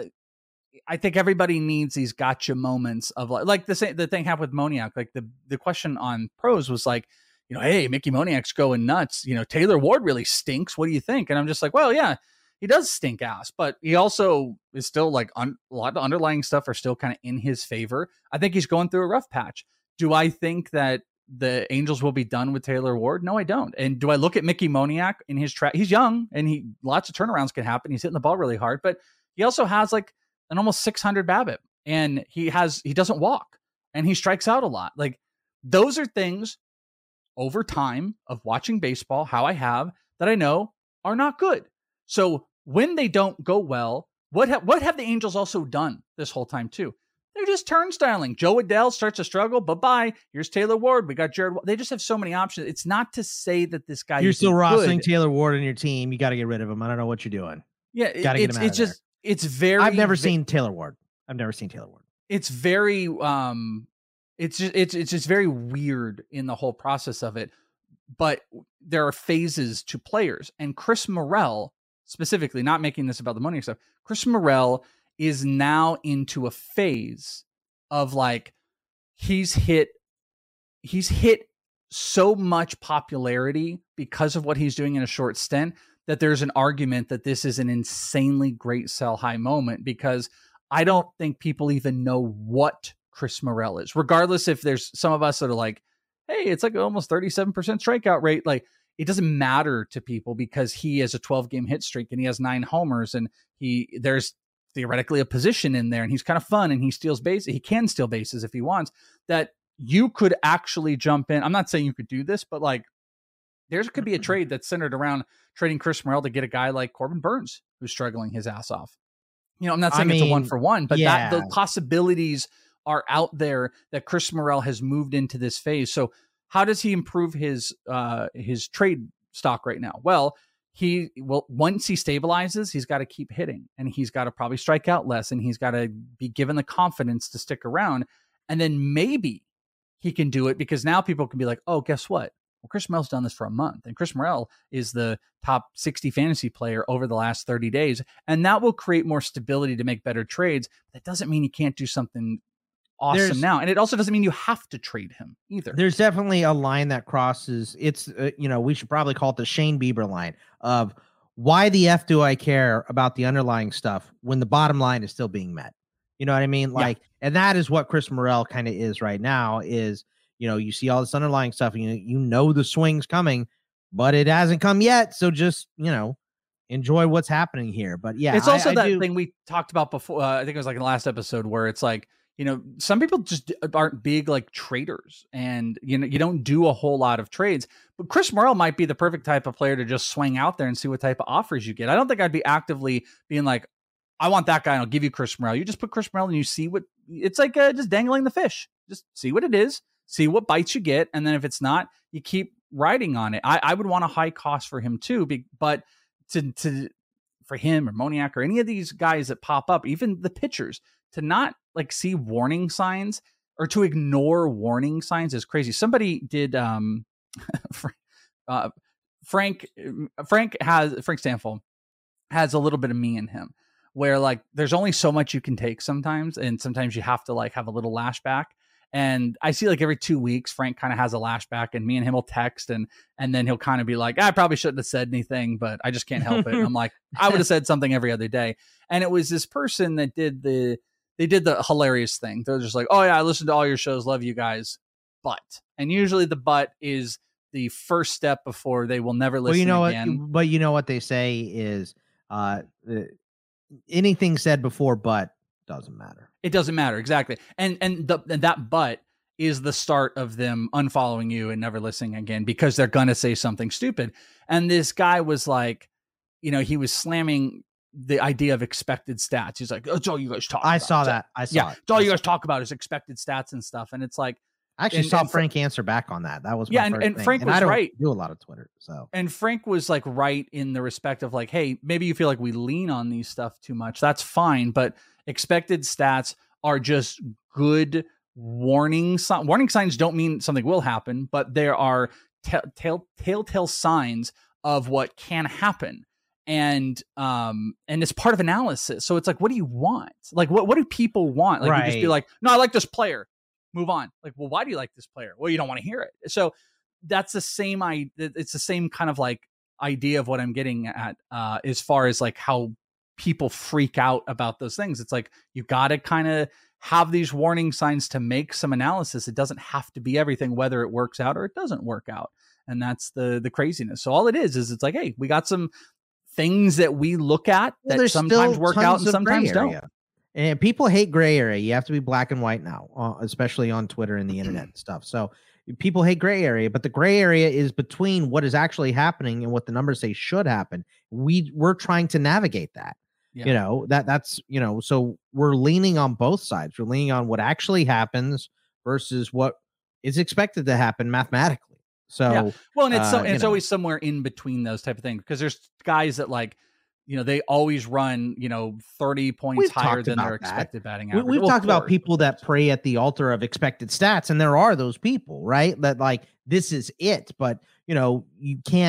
[SPEAKER 2] I think everybody needs these gotcha moments of like the thing happened with Moniak. Like the question on pros was like, hey, Mickey Moniak's going nuts. Taylor Ward really stinks. What do you think? And I'm just like, well, yeah, he does stink ass, but he also is still like a lot of the underlying stuff are still kind of in his favor. I think he's going through a rough patch. Do I think that the Angels will be done with Taylor Ward? No, I don't. And do I look at Mickey Moniak in his track? He's young and lots of turnarounds can happen. He's hitting the ball really hard, but he also has like an almost 600 BABIP and he doesn't walk and he strikes out a lot. Like those are things over time of watching baseball, how I have that I know are not good. So when they don't go well, what have the Angels also done this whole time too? They're just turnstiling. Joe Adell starts to struggle. Bye-bye. Here's Taylor Ward. We got Jared. They just have so many options. It's not to say that this guy.
[SPEAKER 3] You're still rostering Taylor Ward on your team. You got to get rid of him. I don't know what you're doing.
[SPEAKER 2] Yeah, it's very.
[SPEAKER 3] I've never seen Taylor Ward. It's
[SPEAKER 2] very. It's just very weird in the whole process of it. But there are phases to players, and Chris Morel specifically, not making this about the money or stuff, Chris Morel is now into a phase of like, he's hit so much popularity because of what he's doing in a short stint that there's an argument that this is an insanely great sell high moment, because I don't think people even know what Chris Morel is, regardless if there's some of us that are like, hey, it's like almost 37% strikeout rate. Like, it doesn't matter to people because he has a 12-game hit streak and he has 9 homers and there's theoretically a position in there and he's kind of fun and he steals bases. He can steal bases if he wants, that you could actually jump in. I'm not saying you could do this, but like, there could be a trade that's centered around trading Chris Morel to get a guy like Corbin Burns, who's struggling his ass off. You know, I'm not saying it's a 1-for-1, but that the possibilities are out there that Chris Morel has moved into this phase. So how does he improve his trade stock right now? Well, once he stabilizes, he's got to keep hitting and he's got to probably strike out less and he's got to be given the confidence to stick around. And then maybe he can do it because now people can be like, oh, guess what? Well, Chris Morel's done this for a month and Chris Morel is the top 60 fantasy player over the last 30 days. And that will create more stability to make better trades. That doesn't mean you can't do something awesome now. And it also doesn't mean you have to trade him either.
[SPEAKER 3] There's definitely a line that crosses. It's, we should probably call it the Shane Bieber line of why the F do I care about the underlying stuff when the bottom line is still being met? You know what I mean? Like, and that is what Chris Morel kind of is right now is, you see all this underlying stuff and you know the swing's coming, but it hasn't come yet. So just, enjoy what's happening here. But yeah,
[SPEAKER 2] it's also that thing we talked about before. I think it was like in the last episode where it's like, some people just aren't big like traders and, you don't do a whole lot of trades, but Chris Morel might be the perfect type of player to just swing out there and see what type of offers you get. I don't think I'd be actively being like, I want that guy and I'll give you Chris Morel. You just put Chris Morel and you see what it's like, just dangling the fish, just see what it is, see what bites you get. And then if it's not, you keep riding on it. I would want a high cost for him too, but for him or Moniak or any of these guys that pop up, even the pitchers, to not like see warning signs or to ignore warning signs is crazy. Somebody did, Frank Stanfield has a little bit of me in him where like, there's only so much you can take sometimes. And sometimes you have to like have a little lashback. And I see like every 2 weeks, Frank kind of has a lashback and me and him will text and then he'll kind of be like, I probably shouldn't have said anything, but I just can't help it. And I'm like, I would have said something every other day. And it was this person that did the hilarious thing. They're just like, oh yeah, I listened to all your shows. Love you guys. But, and usually the but is the first step before they will never listen again.
[SPEAKER 3] But you know what they say is anything said before but doesn't matter.
[SPEAKER 2] It doesn't matter. Exactly. And that but is the start of them unfollowing you and never listening again because they're going to say something stupid. And this guy was like, he was slamming the idea of expected stats. He's like, that's all you guys talk about.
[SPEAKER 3] I saw that.
[SPEAKER 2] It's all you guys talk about is expected stats and stuff. And it's like,
[SPEAKER 3] I actually saw Frank answer back on that. That was my first
[SPEAKER 2] and
[SPEAKER 3] thing.
[SPEAKER 2] Frank was right.
[SPEAKER 3] Do a lot of Twitter, so. And
[SPEAKER 2] Frank was like right in the respect of like, hey, maybe you feel like we lean on these stuff too much. That's fine, but expected stats are just good warning signs. Warning signs don't mean something will happen, but there are telltale signs of what can happen. And it's part of analysis. So it's like, what do you want? Like, what do people want? Like, you just be like, no, I like this player. Move on. Like, well, why do you like this player? Well, you don't want to hear it. So that's the same. It's the same kind of like idea of what I'm getting at as far as like how people freak out about those things. It's like, you got to kind of have these warning signs to make some analysis. It doesn't have to be everything, whether it works out or it doesn't work out. And that's the craziness. So all it is it's like, hey, we got some things that we look at that sometimes work out and sometimes don't.
[SPEAKER 3] And people hate gray area. You have to be black and white now, especially on Twitter and the internet and stuff. So people hate gray area, but the gray area is between what is actually happening and what the numbers say should happen. We're trying to navigate that. Yeah. That's so we're leaning on both sides. We're leaning on what actually happens versus what is expected to happen mathematically. So
[SPEAKER 2] well, and it's always somewhere in between those type of things, because there's guys that like, they always run, 30 points higher than their expected batting average.
[SPEAKER 3] We've talked about people that pray at the altar of expected stats, and there are those people, right? That like, this is it. But, you can't,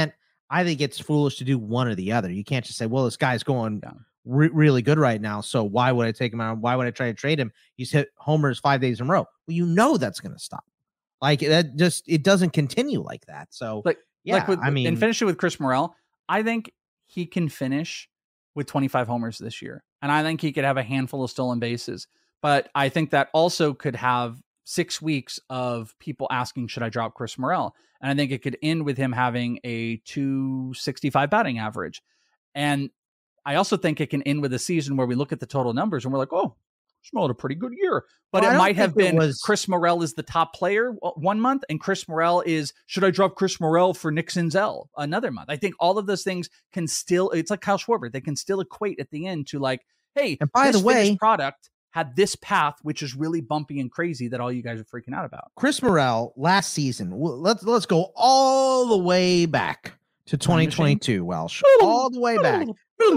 [SPEAKER 3] I think it's foolish to do one or the other. You can't just say, well, this guy's going really good right now, so why would I take him out? Why would I try to trade him? He's hit homers 5 days in a row. Well, you know that's going to stop. Like that, just it doesn't continue like that. So,
[SPEAKER 2] and finishing with Chris Morel, I think he can finish with 25 homers this year, and I think he could have a handful of stolen bases. But I think that also could have 6 weeks of people asking, should I drop Chris Morel? And I think it could end with him having a 265 batting average. And I also think it can end with a season where we look at the total numbers and we're like, oh, Morel had a pretty good year. But it might have been Chris Morel is the top player 1 month, and Chris Morel is, should I drop Chris Morel for Nick Senzel another month? I think all of those things can still, it's like Kyle Schwarber, they can still equate at the end to like, hey,
[SPEAKER 3] and by the way,
[SPEAKER 2] product had this path, which is really bumpy and crazy that all you guys are freaking out about.
[SPEAKER 3] Chris Morel last season, let's go all the way back to 2022, Welsh, all the way back.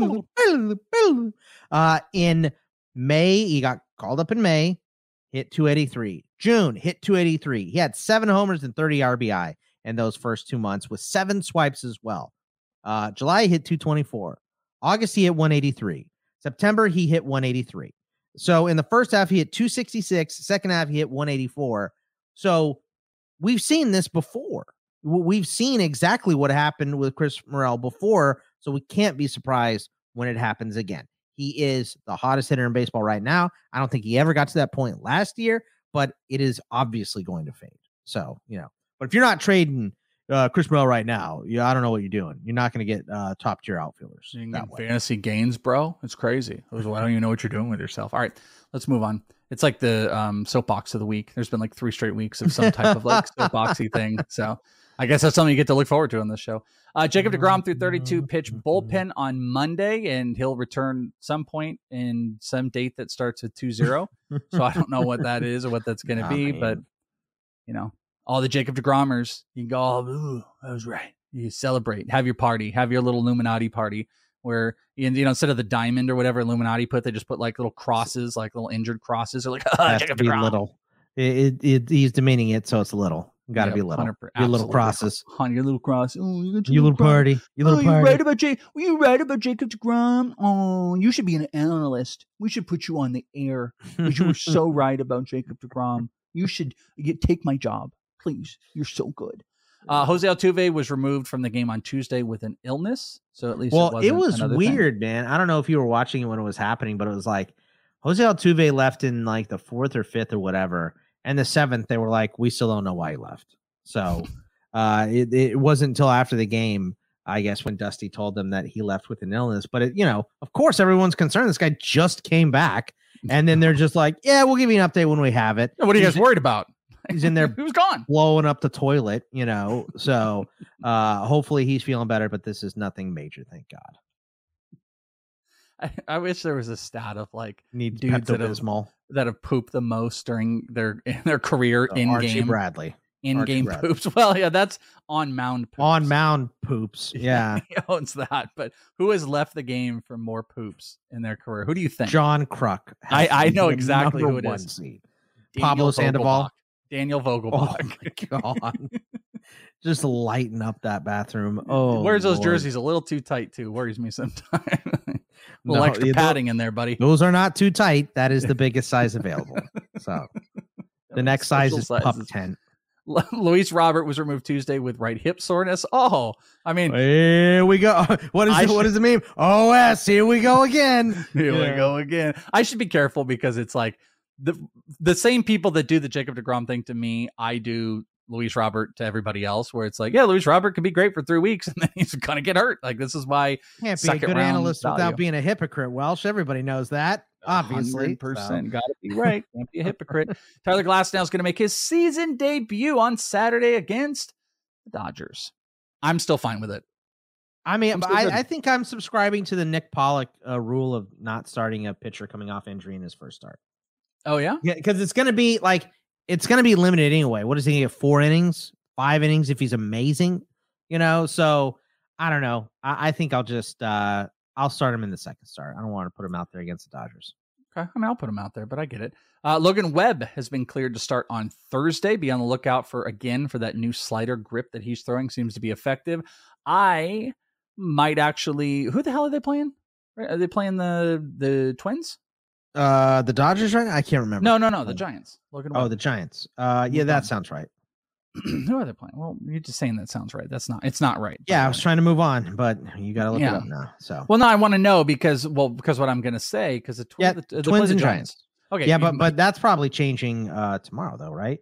[SPEAKER 3] In May, he got called up in May, hit 283. June, hit 283. He had 7 homers and 30 RBI in those first 2 months with 7 swipes as well. July, hit 224. August, he hit 183. September, he hit 183. So in the first half, he hit 266. Second half, he hit 184. So we've seen this before. We've seen exactly what happened with Chris Morel before, so we can't be surprised when it happens again. He is the hottest hitter in baseball right now. I don't think he ever got to that point last year, but it is obviously going to fade. So, but if you're not trading Chris Morel right now, I don't know what you're doing. You're not going to get top tier outfielders.
[SPEAKER 2] Fantasy gains, bro. It's crazy. I don't even know what you're doing with yourself. All right, let's move on. It's like the soapbox of the week. There's been like 3 straight weeks of some type of like soapboxy thing. So I guess that's something you get to look forward to on this show. Jacob deGrom threw 32 pitch bullpen on Monday, and he'll return some point in some date that starts with 2-0. So I don't know what that is or what that's going to be, but all the Jacob deGrommers, you can go, oh, that was right. You celebrate, have your party, have your little Illuminati party where, instead of the diamond or whatever Illuminati put, they just put like little crosses, like little injured crosses. They're like, Jacob deGrom.
[SPEAKER 3] Little. He's demeaning it, so it's little. Got to be little. Your little crosses.
[SPEAKER 2] Your little cross. Oh,
[SPEAKER 3] your little party. Your little party.
[SPEAKER 2] You right about Jacob deGrom? Oh, you should be an analyst. We should put you on the air because you were so right about Jacob deGrom. You should take my job, please. You're so good. Jose Altuve was removed from the game on Tuesday with an illness. So at least
[SPEAKER 3] it was weird, man. I don't know if you were watching it when it was happening, but it was like Jose Altuve left in like the 4th or 5th or whatever. And the 7th, they were like, we still don't know why he left. So it wasn't until after the game, I guess, when Dusty told them that he left with an illness. But, of course, everyone's concerned. This guy just came back. And then they're just like, yeah, we'll give you an update when we have it.
[SPEAKER 2] What are you guys worried about?
[SPEAKER 3] He's in there.
[SPEAKER 2] He was gone.
[SPEAKER 3] Blowing up the toilet, So hopefully he's feeling better. But this is nothing major, thank God.
[SPEAKER 2] I wish there was a stat of like
[SPEAKER 3] dudes
[SPEAKER 2] that have pooped the most during their career in
[SPEAKER 3] Archie
[SPEAKER 2] game.
[SPEAKER 3] Bradley.
[SPEAKER 2] In-game poops. Well, yeah, that's on-mound poops.
[SPEAKER 3] On-mound poops, yeah.
[SPEAKER 2] He owns that. But who has left the game for more poops in their career? Who do you think?
[SPEAKER 3] John Kruk.
[SPEAKER 2] I know exactly who it is.
[SPEAKER 3] Pablo Sandoval.
[SPEAKER 2] Daniel Vogelbach.
[SPEAKER 3] Oh, my God. Just lighten up that bathroom. Oh,
[SPEAKER 2] wears those jerseys a little too tight, too. Worries me sometimes. A little extra padding in there, buddy.
[SPEAKER 3] Those are not too tight. That is the biggest size available. So the next size is pup tent.
[SPEAKER 2] Luis Robert was removed Tuesday with right hip soreness. Oh, I mean,
[SPEAKER 3] here we go. What does it mean? OS, here we go again.
[SPEAKER 2] Here we go again. I should be careful because it's like the same people that do the Jacob deGrom thing to me, I do Luis Robert to everybody else, where it's like, yeah, Luis Robert can be great for 3 weeks and then he's gonna get hurt. Like, this is why
[SPEAKER 3] can't be a good analyst without being a hypocrite. Welsh, everybody knows that. Obviously,
[SPEAKER 2] 100% gotta be right. Can't be a hypocrite. Tyler Glasnow is going to make his season debut on Saturday against the Dodgers. I'm still fine with it.
[SPEAKER 3] I mean, I think I'm subscribing to the Nick Pollock rule of not starting a pitcher coming off injury in his first start.
[SPEAKER 2] Oh yeah,
[SPEAKER 3] because it's going to be limited anyway. What does he get? 4 innings, 5 innings if he's amazing, So I don't know. I think I'll just I'll start him in the second start. I don't want to put him out there against the Dodgers.
[SPEAKER 2] Okay. I mean, I'll put him out there, but I get it. Logan Webb has been cleared to start on Thursday. Be on the lookout for that new slider grip that he's throwing. Seems to be effective. I might actually. Who the hell are they playing? Are they playing the Twins?
[SPEAKER 3] The Dodgers, right? I can't remember.
[SPEAKER 2] No. The Giants. Logan Webb.
[SPEAKER 3] Oh, the Giants. Yeah, that sounds right.
[SPEAKER 2] Who are they playing? Well, you're just saying that sounds right. It's not right.
[SPEAKER 3] Yeah, I was trying to move on, but you got to look it up now. So,
[SPEAKER 2] well, no, I want to know because what I'm going to say because the
[SPEAKER 3] Twins and Giants.
[SPEAKER 2] Okay,
[SPEAKER 3] yeah, but that's probably changing tomorrow though, right?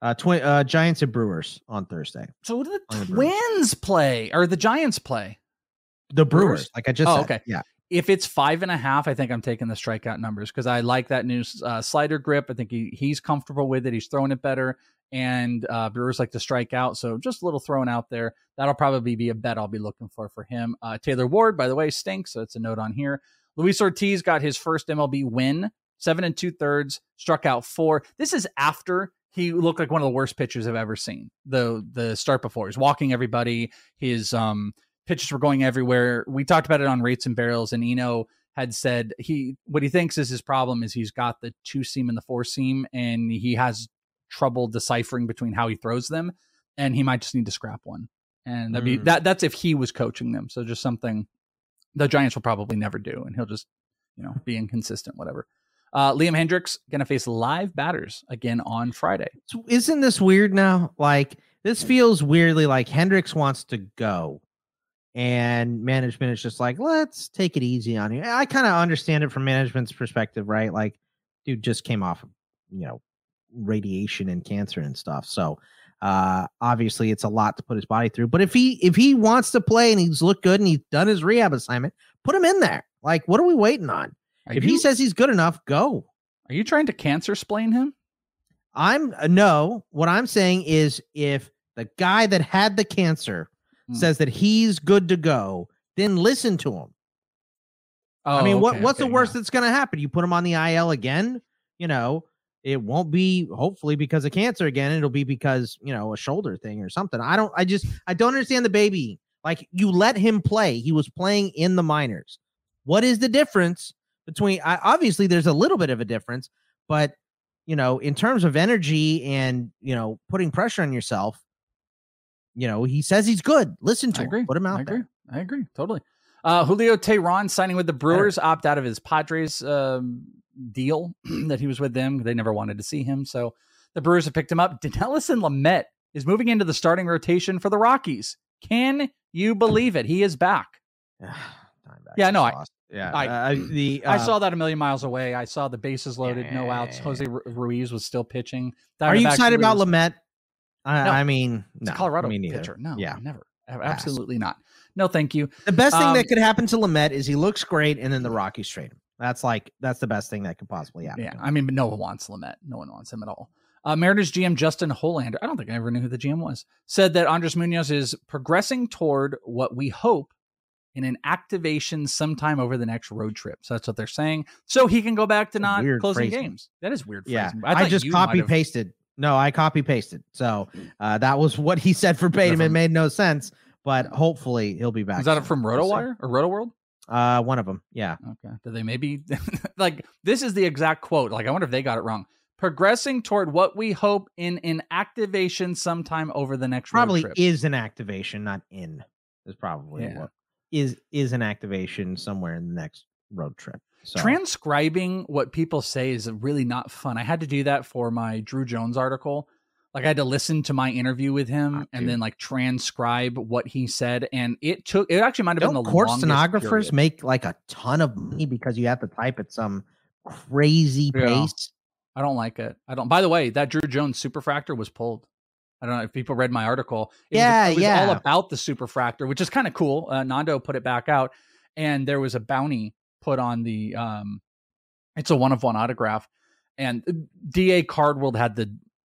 [SPEAKER 3] Giants and Brewers on Thursday.
[SPEAKER 2] So what do the Twins play or the Giants play?
[SPEAKER 3] The Brewers, like I just said.
[SPEAKER 2] Okay,
[SPEAKER 3] yeah.
[SPEAKER 2] If it's 5.5, I think I'm taking the strikeout numbers because I like that new slider grip. I think he's comfortable with it. He's throwing it better. And Brewers like to strike out. So just a little thrown out there. That'll probably be a bet I'll be looking for him. Taylor Ward, by the way, stinks. So it's a note on here. Luis Ortiz got his first MLB win, 7 2/3, struck out 4. This is after he looked like one of the worst pitchers I've ever seen. The start before. He's walking everybody. His pitches were going everywhere. We talked about it on Rates and Barrels, and Eno had said what he thinks is his problem is he's got the 2-seam and the 4-seam, and he has trouble deciphering between how he throws them, and he might just need to scrap one. And that'd be that's if he was coaching them. So just something the Giants will probably never do, and he'll just be inconsistent, whatever. Liam Hendricks gonna face live batters again on Friday.
[SPEAKER 3] So isn't this weird now? Like this feels weirdly like Hendricks wants to go, and management is just like, let's take it easy on you. I kind of understand it from management's perspective, right? Like, dude just came off, radiation and cancer and stuff. So obviously it's a lot to put his body through. But if he wants to play and he's looked good and he's done his rehab assignment, put him in there. Like, what are we waiting on? If he says he's good enough, go.
[SPEAKER 2] Are you trying to cancer splain him?
[SPEAKER 3] No. What I'm saying is if the guy that had the cancer says that he's good to go, then listen to him.
[SPEAKER 2] Oh,
[SPEAKER 3] I mean, what's the worst that's going to happen? You put him on the IL again, it won't be hopefully because of cancer again. It'll be because, a shoulder thing or something. I don't understand the baby. Like, you let him play. He was playing in the minors. What is the difference between, obviously there's a little bit of a difference, but in terms of energy and, putting pressure on yourself, he says he's good. Listen to him. Put him out there.
[SPEAKER 2] I agree. Totally. Julio Teheran signing with the Brewers, opt out of his Padres deal that he was with them. They never wanted to see him. So the Brewers have picked him up. Dinelson Lamet is moving into the starting rotation for the Rockies. Can you believe it? He is back. Yeah, no, I saw that a million miles away. I saw the bases loaded, no outs. Jose Ruiz was still pitching.
[SPEAKER 3] Are you excited about Lamet?
[SPEAKER 2] No.
[SPEAKER 3] I mean,
[SPEAKER 2] it's a Colorado pitcher. No, never. Absolutely not. No, thank you.
[SPEAKER 3] The best thing that could happen to Lamet is he looks great, and then the Rockies trade him. That's the best thing that could possibly happen.
[SPEAKER 2] Yeah, I mean, no one wants Lamet. No one wants him at all. Mariners GM Justin Hollander, I don't think I ever knew who the GM was, said that Andres Munoz is progressing toward what we hope in an activation sometime over the next road trip. So that's what they're saying. So he can go back to not closing games. That is weird.
[SPEAKER 3] Yeah, I just copy pasted. No, I copy pasted. So that was what he said verbatim. It made no sense, but hopefully he'll be back.
[SPEAKER 2] Is that from RotoWire or RotoWorld?
[SPEAKER 3] One of them. Yeah.
[SPEAKER 2] Okay. Do they maybe like this is the exact quote? Like, I wonder if they got it wrong. Progressing toward what we hope in an activation sometime over the next
[SPEAKER 3] probably
[SPEAKER 2] road trip.
[SPEAKER 3] Is an activation, not in. Is probably what is an activation somewhere in the next road trip. So.
[SPEAKER 2] Transcribing what people say is really not fun. I had to do that for my Drew Jones article. Like, I had to listen to my interview with him and then like transcribe what he said. And it actually might have been the
[SPEAKER 3] court
[SPEAKER 2] longest
[SPEAKER 3] stenographers
[SPEAKER 2] period.
[SPEAKER 3] Make like a ton of money because you have to type at some crazy pace.
[SPEAKER 2] I don't like it. By the way, that Drew Jones superfractor was pulled. I don't know if people read my article. It was all about the superfractor, which is kind of cool. Nando put it back out, and there was a bounty put on the it's a 1-of-1 autograph, and DA Cardworld had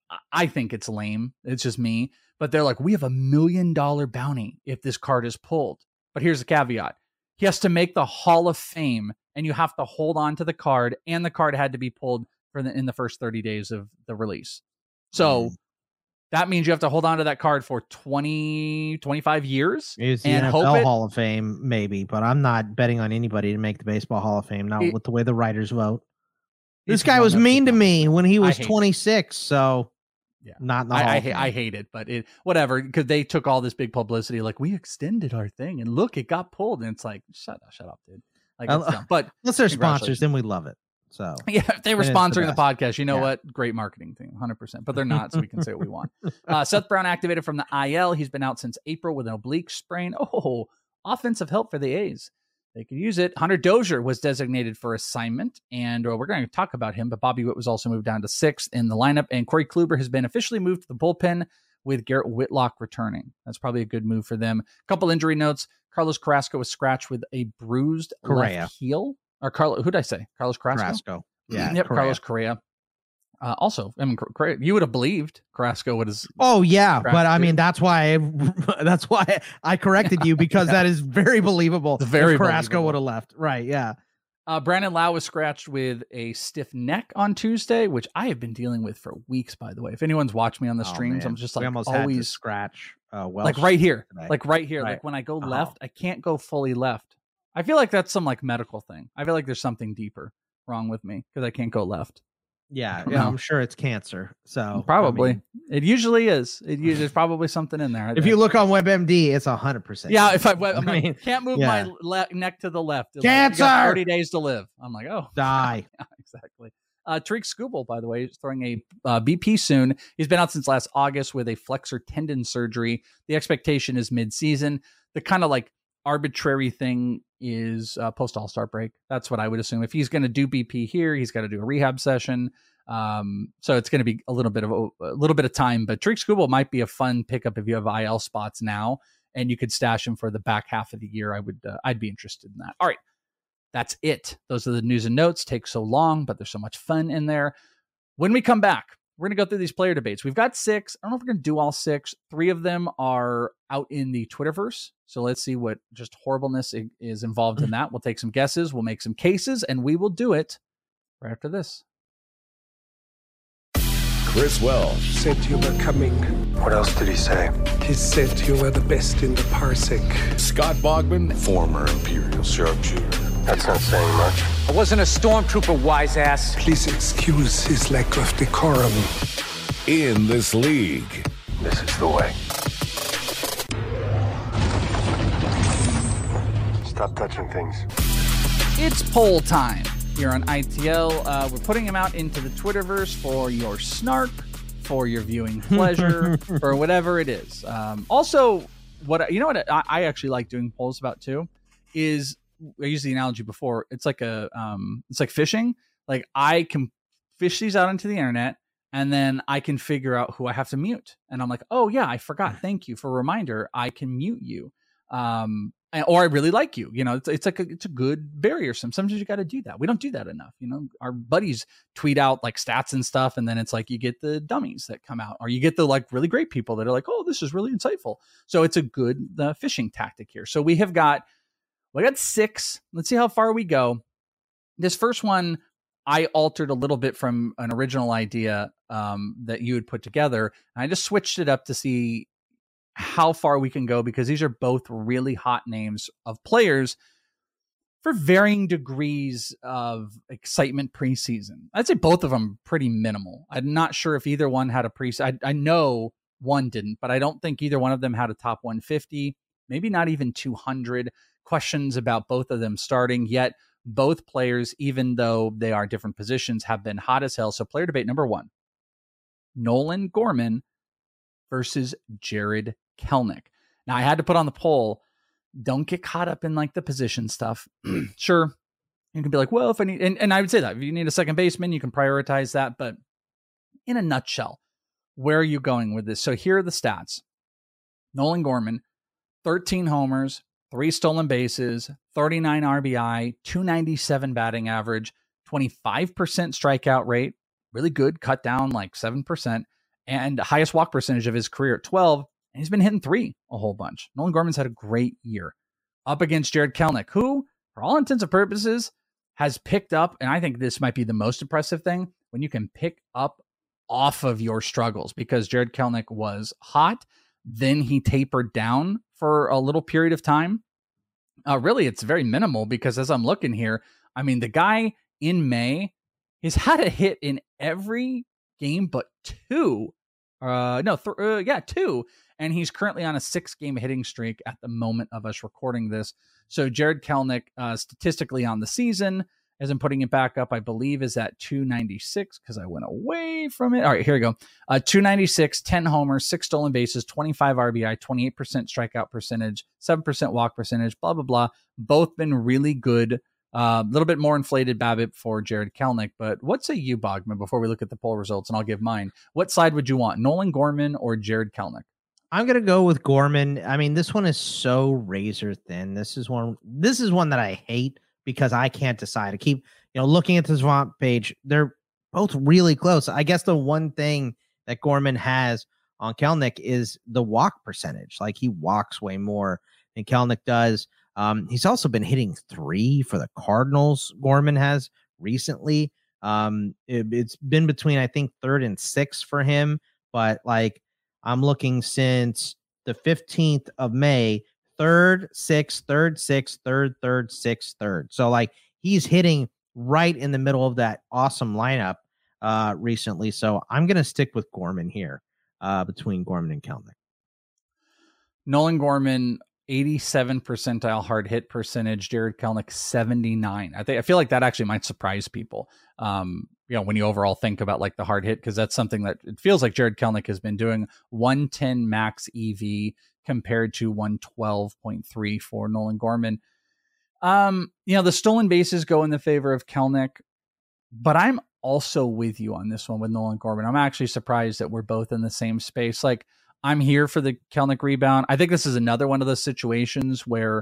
[SPEAKER 2] I think it's lame. It's just me, but they're like, we have $1 million bounty if this card is pulled. But here's the caveat: he has to make the Hall of Fame, and you have to hold on to the card, and the card had to be pulled in the first 30 days of the release. So that means you have to hold on to that card for 20, 25 years.
[SPEAKER 3] It's the
[SPEAKER 2] and
[SPEAKER 3] NFL Hall of Fame, maybe, but I'm not betting on anybody to make the Baseball Hall of Fame, not with the way the writers vote. This guy was mean to me when he was
[SPEAKER 2] hate
[SPEAKER 3] 26. So
[SPEAKER 2] Yeah.
[SPEAKER 3] not in the Hall of Fame.
[SPEAKER 2] I hate it, but whatever, because they took all this big publicity, like we extended our thing and look, it got pulled, and it's like shut up, dude. Like, it's dumb. But
[SPEAKER 3] unless they're sponsors, then we love it. So
[SPEAKER 2] yeah, if they were
[SPEAKER 3] And it's the
[SPEAKER 2] sponsoring the
[SPEAKER 3] best.
[SPEAKER 2] podcast, you know what? Great marketing thing, 100%. But they're not, so we can say what we want. Seth Brown activated from the IL. He's been out since April with an oblique sprain. Oh, offensive help for the A's. They could use it. Hunter Dozier was designated for assignment, and we're going to talk about him, but Bobby Witt was also moved down to 6th in the lineup, and Corey Kluber has been officially moved to the bullpen with Garrett Whitlock returning. That's probably a good move for them. A couple injury notes. Carlos Carrasco was scratched with a bruised left heel. Or who did I say? Carlos Carrasco?
[SPEAKER 3] Yeah.
[SPEAKER 2] Yep,
[SPEAKER 3] Correa.
[SPEAKER 2] Carlos Correa. Also, I mean, you would have believed Carrasco would have.
[SPEAKER 3] Oh yeah,
[SPEAKER 2] Scratched
[SPEAKER 3] but I
[SPEAKER 2] it.
[SPEAKER 3] mean that's why I corrected you, because that is very believable.
[SPEAKER 2] It's very
[SPEAKER 3] if Carrasco
[SPEAKER 2] believable.
[SPEAKER 3] would have left. Right, yeah.
[SPEAKER 2] Brandon Lau was scratched with a stiff neck on Tuesday, which I have been dealing with for weeks, by the way. If anyone's watched me on the streams,
[SPEAKER 3] man.
[SPEAKER 2] I'm just
[SPEAKER 3] We
[SPEAKER 2] like
[SPEAKER 3] almost had to
[SPEAKER 2] always
[SPEAKER 3] scratch
[SPEAKER 2] like right here.
[SPEAKER 3] today.
[SPEAKER 2] Like right here.
[SPEAKER 3] Right.
[SPEAKER 2] Like when I go
[SPEAKER 3] Oh.
[SPEAKER 2] left, I can't go fully left. I feel like that's some like medical thing. I feel like there's something deeper wrong with me because I can't go left.
[SPEAKER 3] Yeah,
[SPEAKER 2] don't
[SPEAKER 3] yeah,
[SPEAKER 2] know.
[SPEAKER 3] I'm sure it's cancer. So
[SPEAKER 2] Probably.
[SPEAKER 3] I mean,
[SPEAKER 2] It usually is. There's probably something in there.
[SPEAKER 3] if you look on WebMD, it's 100%.
[SPEAKER 2] Yeah, if I'm
[SPEAKER 3] I
[SPEAKER 2] like,
[SPEAKER 3] mean,
[SPEAKER 2] can't move
[SPEAKER 3] yeah.
[SPEAKER 2] my neck to the left. They're like, "You got
[SPEAKER 3] Cancer!
[SPEAKER 2] 30 days to live. I'm like, oh,
[SPEAKER 3] die.
[SPEAKER 2] exactly. Tariq Skubal, by the way, is throwing a BP soon. He's been out since last August with a flexor tendon surgery. The expectation is mid-season. The kind of like arbitrary thing is post All-Star break. That's what I would assume. If he's going to do BP here, he's got to do a rehab session. So it's going to be a little bit of time. But Tariq Skubal might be a fun pickup if you have IL spots now, and you could stash him for the back half of the year. I'd be interested in that. All right. That's it. Those are the news and notes. Take so long, but there's so much fun in there. When we come back, we're going to go through these player debates. We've got 6. I don't know if we're going to do all 6. 3 of them are out in the Twitterverse. So let's see what just horribleness is involved in that. We'll take some guesses. We'll make some cases, and we will do it right after this.
[SPEAKER 1] Chris Welsh,
[SPEAKER 5] Said you were coming.
[SPEAKER 6] What else did he say?
[SPEAKER 5] He said you were the best in the parsec.
[SPEAKER 1] Scott Bogman,
[SPEAKER 6] Former Imperial sharpshooter. That's not saying much.
[SPEAKER 7] I wasn't a stormtrooper, wise ass.
[SPEAKER 5] Please excuse his lack of decorum.
[SPEAKER 1] in this league.
[SPEAKER 6] This is the way. Stop touching things.
[SPEAKER 2] It's poll time here on ITL. We're putting them out into the Twitterverse for your snark, for your viewing pleasure, for whatever it is. Also, what I actually like doing polls about too is, I used the analogy before. It's like it's like fishing. Like I can fish these out into the internet, and then I can figure out who I have to mute. And I'm like, oh yeah, I forgot. Thank you for a reminder. I can mute you. Or I really like you. You know, it's a good barrier. Sometimes you got to do that. We don't do that enough. You know, our buddies tweet out like stats and stuff, and then it's like you get the dummies that come out, or you get the like really great people that are like, oh, this is really insightful. So it's a good fishing tactic here. So we got 6. Let's see how far we go. This first one I altered a little bit from an original idea that you had put together. And I just switched it up to see how far we can go, because these are both really hot names of players for varying degrees of excitement preseason. I'd say both of them pretty minimal. I'm not sure if either one had a preseason. I know one didn't, but I don't think either one of them had a top 150, maybe not even 200. Questions about both of them starting, yet both players, even though they are different positions, have been hot as hell. So player debate number 1, Nolan Gorman versus Jared Kelenic. Now I had to put on the poll, don't get caught up in like the position stuff. Sure, you can be like, well, if I need, and I would say that if you need a second baseman, you can prioritize that. But in a nutshell, where are you going with this? So here are the stats. Nolan Gorman, 13 homers, 3 stolen bases, 39 RBI, 297 batting average, 25% strikeout rate, really good, cut down like 7%, and highest walk percentage of his career at 12. And he's been hitting 3 a whole bunch. Nolan Gorman's had a great year. Up against Jared Kelenic, who, for all intents and purposes, has picked up, and I think this might be the most impressive thing, when you can pick up off of your struggles, because Jared Kelenic was hot, then he tapered down for a little period of time. Really, it's very minimal, because as I'm looking here, I mean, the guy in May He's had a hit in every game but two. Two. And he's currently on a 6-game hitting streak at the moment of us recording this. So Jared Kelenic, statistically on the season, as I'm putting it back up, I believe is at 296 because I went away from it. All right, here we go. 296, 10 homers, 6 stolen bases, 25 RBI, 28% strikeout percentage, 7% walk percentage, blah, blah, blah. Both been really good. A little bit more inflated BABIP for Jared Kelenic, but what say you, Bogman, before we look at the poll results, and I'll give mine. What side would you want, Nolan Gorman or Jared Kelenic?
[SPEAKER 3] I'm going to go with Gorman. I mean, this one is so razor thin. This is one that I hate because I can't decide. I keep, looking at the Swamp page. They're both really close. I guess the one thing that Gorman has on Kelenic is the walk percentage. Like, he walks way more than Kelenic does. He's also been hitting 3 for the Cardinals. Gorman has recently. It's been between, I think, 3rd and 6th for him. But like, I'm looking since the 15th of May, 3rd, 6th, 3rd, 6th, 3rd, 3rd, 6th, 3rd. So like, he's hitting right in the middle of that awesome lineup recently. So I'm going to stick with Gorman here between Gorman and Kelenic.
[SPEAKER 2] Nolan Gorman, 87 percentile hard hit percentage. Jared Kelenic, 79. I feel like that actually might surprise people. When you overall think about like the hard hit, because that's something that it feels like Jared Kelenic has been doing. 110 max EV compared to 112.3 for Nolan Gorman. The stolen bases go in the favor of Kelenic, but I'm also with you on this one with Nolan Gorman. I'm actually surprised that we're both in the same space. Like, I'm here for the Kelenic rebound. I think this is another one of those situations where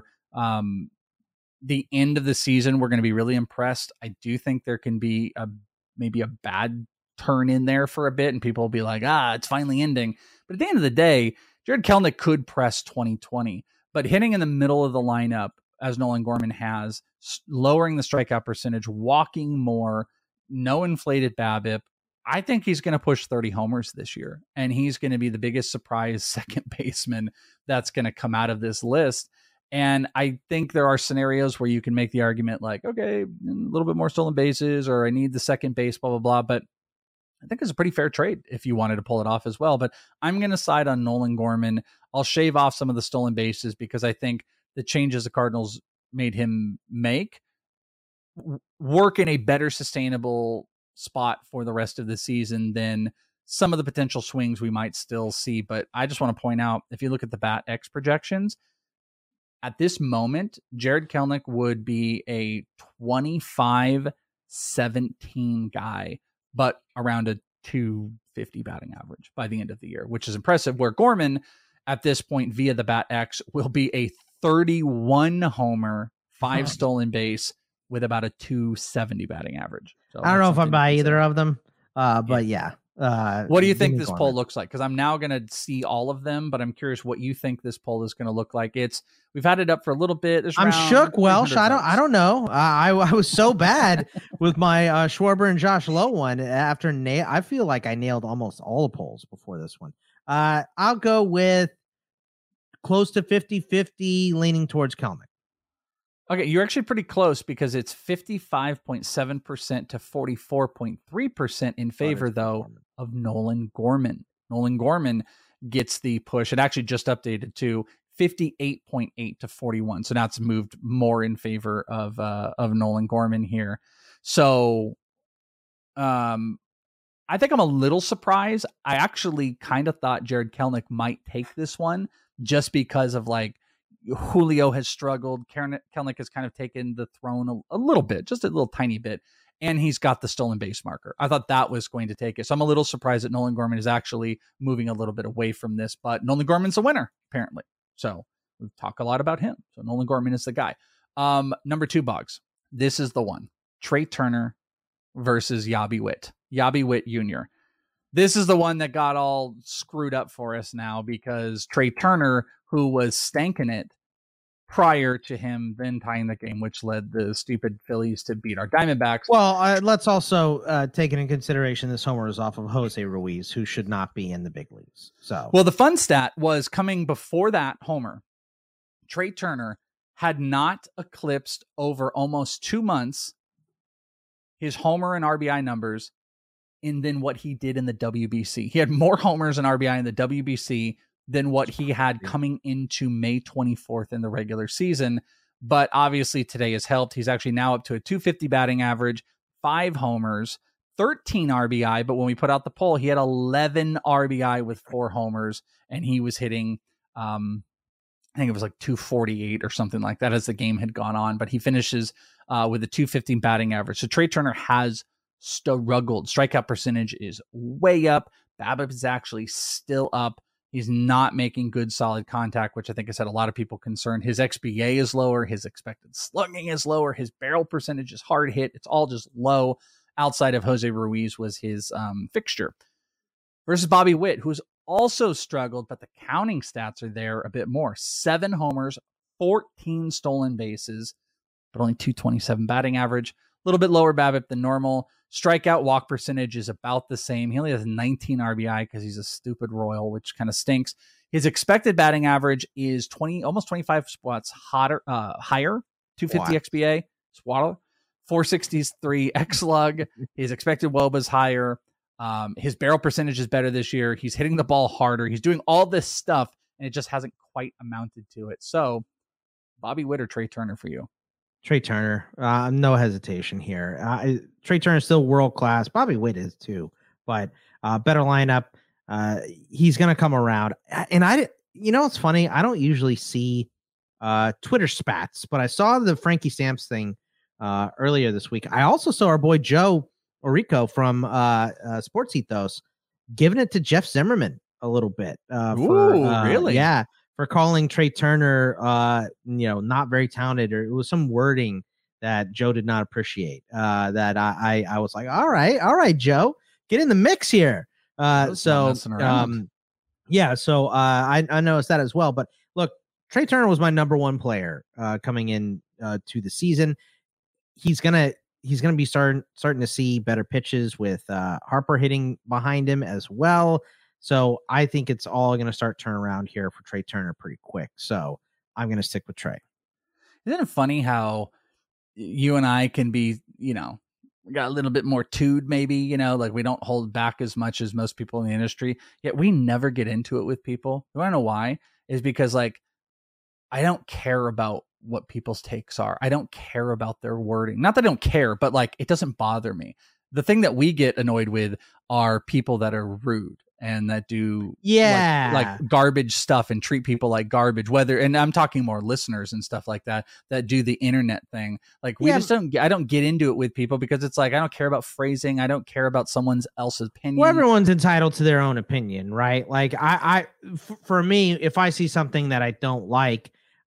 [SPEAKER 2] the end of the season, we're going to be really impressed. I do think there can be maybe a bad turn in there for a bit, and people will be like, it's finally ending. But at the end of the day, Jared Kelenic could press 2020, but hitting in the middle of the lineup, as Nolan Gorman has, lowering the strikeout percentage, walking more, no inflated BABIP, I think he's going to push 30 homers this year, and he's going to be the biggest surprise second baseman that's going to come out of this list. And I think there are scenarios where you can make the argument like, okay, a little bit more stolen bases, or I need the second base, blah, blah, blah. But I think it's a pretty fair trade if you wanted to pull it off as well. But I'm going to side on Nolan Gorman. I'll shave off some of the stolen bases because I think the changes the Cardinals made him make work in a better sustainable spot for the rest of the season than some of the potential swings we might still see. But I just want to point out, if you look at the Bat X projections, at this moment, Jared Kelenic would be a 25-17 guy, but around a 250 batting average by the end of the year, which is impressive, where Gorman at this point via the Bat X will be a 31 homer, 5 stolen base with about a 270 batting average. So
[SPEAKER 3] I don't know if I buy either of them, but yeah.
[SPEAKER 2] What do you think this poll looks like? Because I'm now going to see all of them, but I'm curious what you think this poll is going to look like. We've had it up for a little bit.
[SPEAKER 3] I'm shook, Welsh. I don't know. I was so bad with my Schwarber and Josh Lowe one. I feel like I nailed almost all the polls before this one. I'll go with close to 50-50, leaning towards Kelenic.
[SPEAKER 2] Okay, you're actually pretty close because it's 55.7% to 44.3% in favor, though, of Nolan Gorman. Nolan Gorman gets the push. It actually just updated to 58.8 to 41. So now it's moved more in favor of Nolan Gorman here. So I think I'm a little surprised. I actually kind of thought Jared Kelenic might take this one just because of like Julio has struggled. Kelenic has kind of taken the throne a little bit, just a little tiny bit. And he's got the stolen base marker. I thought that was going to take it. So I'm a little surprised that Nolan Gorman is actually moving a little bit away from this, but Nolan Gorman's a winner, apparently. So we've talked a lot about him. So Nolan Gorman is the guy. Number 2, Boggs. This is the one. Trey Turner versus Yabby Witt. Yabby Witt Jr. This is the one that got all screwed up for us now because Trey Turner, who was stanking it prior to him then tying the game, which led the stupid Phillies to beat our Diamondbacks.
[SPEAKER 3] Well, let's also take into consideration this homer is off of Jose Ruiz, who should not be in the big leagues. So,
[SPEAKER 2] well, the fun stat was coming before that homer. Trey Turner had not eclipsed over almost 2 months his homer and RBI numbers and then what he did in the WBC. He had more homers and RBI in the WBC than what he had coming into May 24th in the regular season. But obviously today has helped. He's actually now up to a 250 batting average, 5 homers, 13 RBI. But when we put out the poll, he had 11 RBI with 4 homers, and he was hitting, I think it was like 248 or something like that as the game had gone on. But he finishes with a 215 batting average. So Trey Turner has struggled. Strikeout percentage is way up. BABIP is actually still up. He's not making good solid contact, which I think has had a lot of people concerned. His XBA is lower. His expected slugging is lower. His barrel percentage is hard hit. It's all just low. Outside of Jose Ruiz was his fixture. Versus Bobby Witt, who's also struggled, but the counting stats are there a bit more. 7 homers, 14 stolen bases, but only 227 batting average. A little bit lower BABIP than normal. Strikeout walk percentage is about the same. He only has 19 RBI because he's a stupid Royal, which kind of stinks. His expected batting average is almost 25 spots higher, 250 XBA, Swaddle, 463 X-Lug. His expected WOBA is higher. His barrel percentage is better this year. He's hitting the ball harder. He's doing all this stuff, and it just hasn't quite amounted to it. So, Bobby Witt or Trey Turner for you?
[SPEAKER 3] Trey Turner, no hesitation here. Trey Turner is still world class. Bobby Witt is too, but better lineup. He's gonna come around. And it's funny. I don't usually see Twitter spats, but I saw the Frankie Stamps thing earlier this week. I also saw our boy Joe Orico from Sports Ethos giving it to Jeff Zimmerman a little bit.
[SPEAKER 2] Really?
[SPEAKER 3] Yeah. For calling Trey Turner, not very talented, or it was some wording that Joe did not appreciate. That I was like, all right, Joe, get in the mix here. I noticed that as well. But look, Trey Turner was my number 1 player coming in to the season. He's gonna be starting to see better pitches with Harper hitting behind him as well. So I think it's all going to start turning around here for Trey Turner pretty quick. So I'm going to stick with Trey.
[SPEAKER 2] Isn't it funny how you and I can be, we got a little bit more tood maybe, like we don't hold back as much as most people in the industry, yet we never get into it with people. You want to know why? Is because I don't care about what people's takes are. I don't care about their wording. Not that I don't care, but it doesn't bother me. The thing that we get annoyed with are people that are rude and that do like garbage stuff and treat people like garbage, and I'm talking more listeners and stuff like that do the internet thing. I don't get into it with people because it's I don't care about phrasing. I don't care about someone else's opinion.
[SPEAKER 3] Well, everyone's entitled to their own opinion, right? For me, if I see something that I don't like,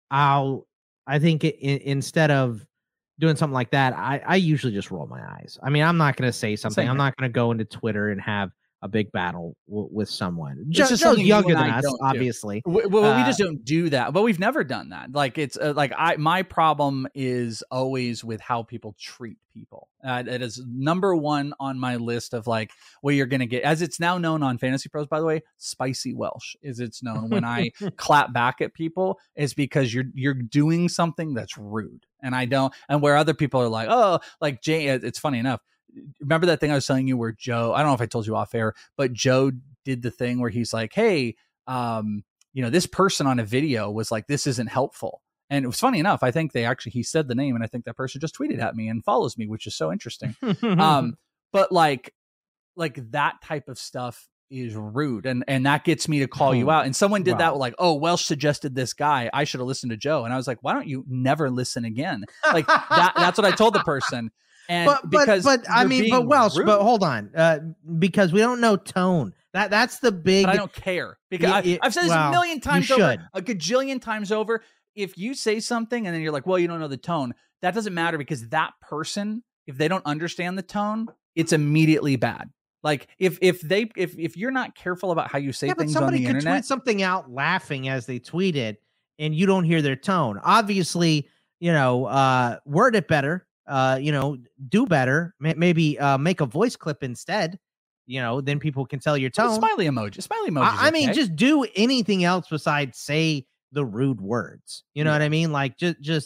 [SPEAKER 3] instead of doing something like that, I usually just roll my eyes. I mean, I'm not going to say something.
[SPEAKER 2] Same.
[SPEAKER 3] I'm not going to go into Twitter and have a big battle with someone.
[SPEAKER 2] Joe's
[SPEAKER 3] younger than us, obviously.
[SPEAKER 2] We just don't do that, but we've never done that. My problem is always with how people treat people. It is number 1 on my list of what you're going to get, as it's now known on Fantasy Pros, by the way, spicy Welsh is it's known. When I clap back at people, it's because you're doing something that's rude, and I don't. And where other people are Jay, it's funny enough. Remember that thing I was telling you where Joe, I don't know if I told you off air, but Joe did the thing where he's like, hey, this person on a video was like, this isn't helpful. And it was funny enough. I think he said the name, and I think that person just tweeted at me and follows me, which is so interesting. But that type of stuff is rude. And that gets me to call you out. And someone did that Welsh suggested this guy. I should have listened to Joe. And I was like, why don't you never listen again? That's what I told the person. And Welsh,
[SPEAKER 3] rude. But hold on, because we don't know tone. That's the big.
[SPEAKER 2] But I don't care because I've said this a million times over, a gajillion times over. If you say something and then you're like, well, you don't know the tone, that doesn't matter because that person, if they don't understand the tone, it's immediately bad. If you're not careful about how you say things on the internet,
[SPEAKER 3] somebody could tweet something out laughing as they tweet it, and you don't hear their tone. Obviously, word it better. Do better. Maybe make a voice clip instead. Then people can tell your tone.
[SPEAKER 2] Smiley emoji.
[SPEAKER 3] I mean, just do anything else besides say the rude words. You know what I mean?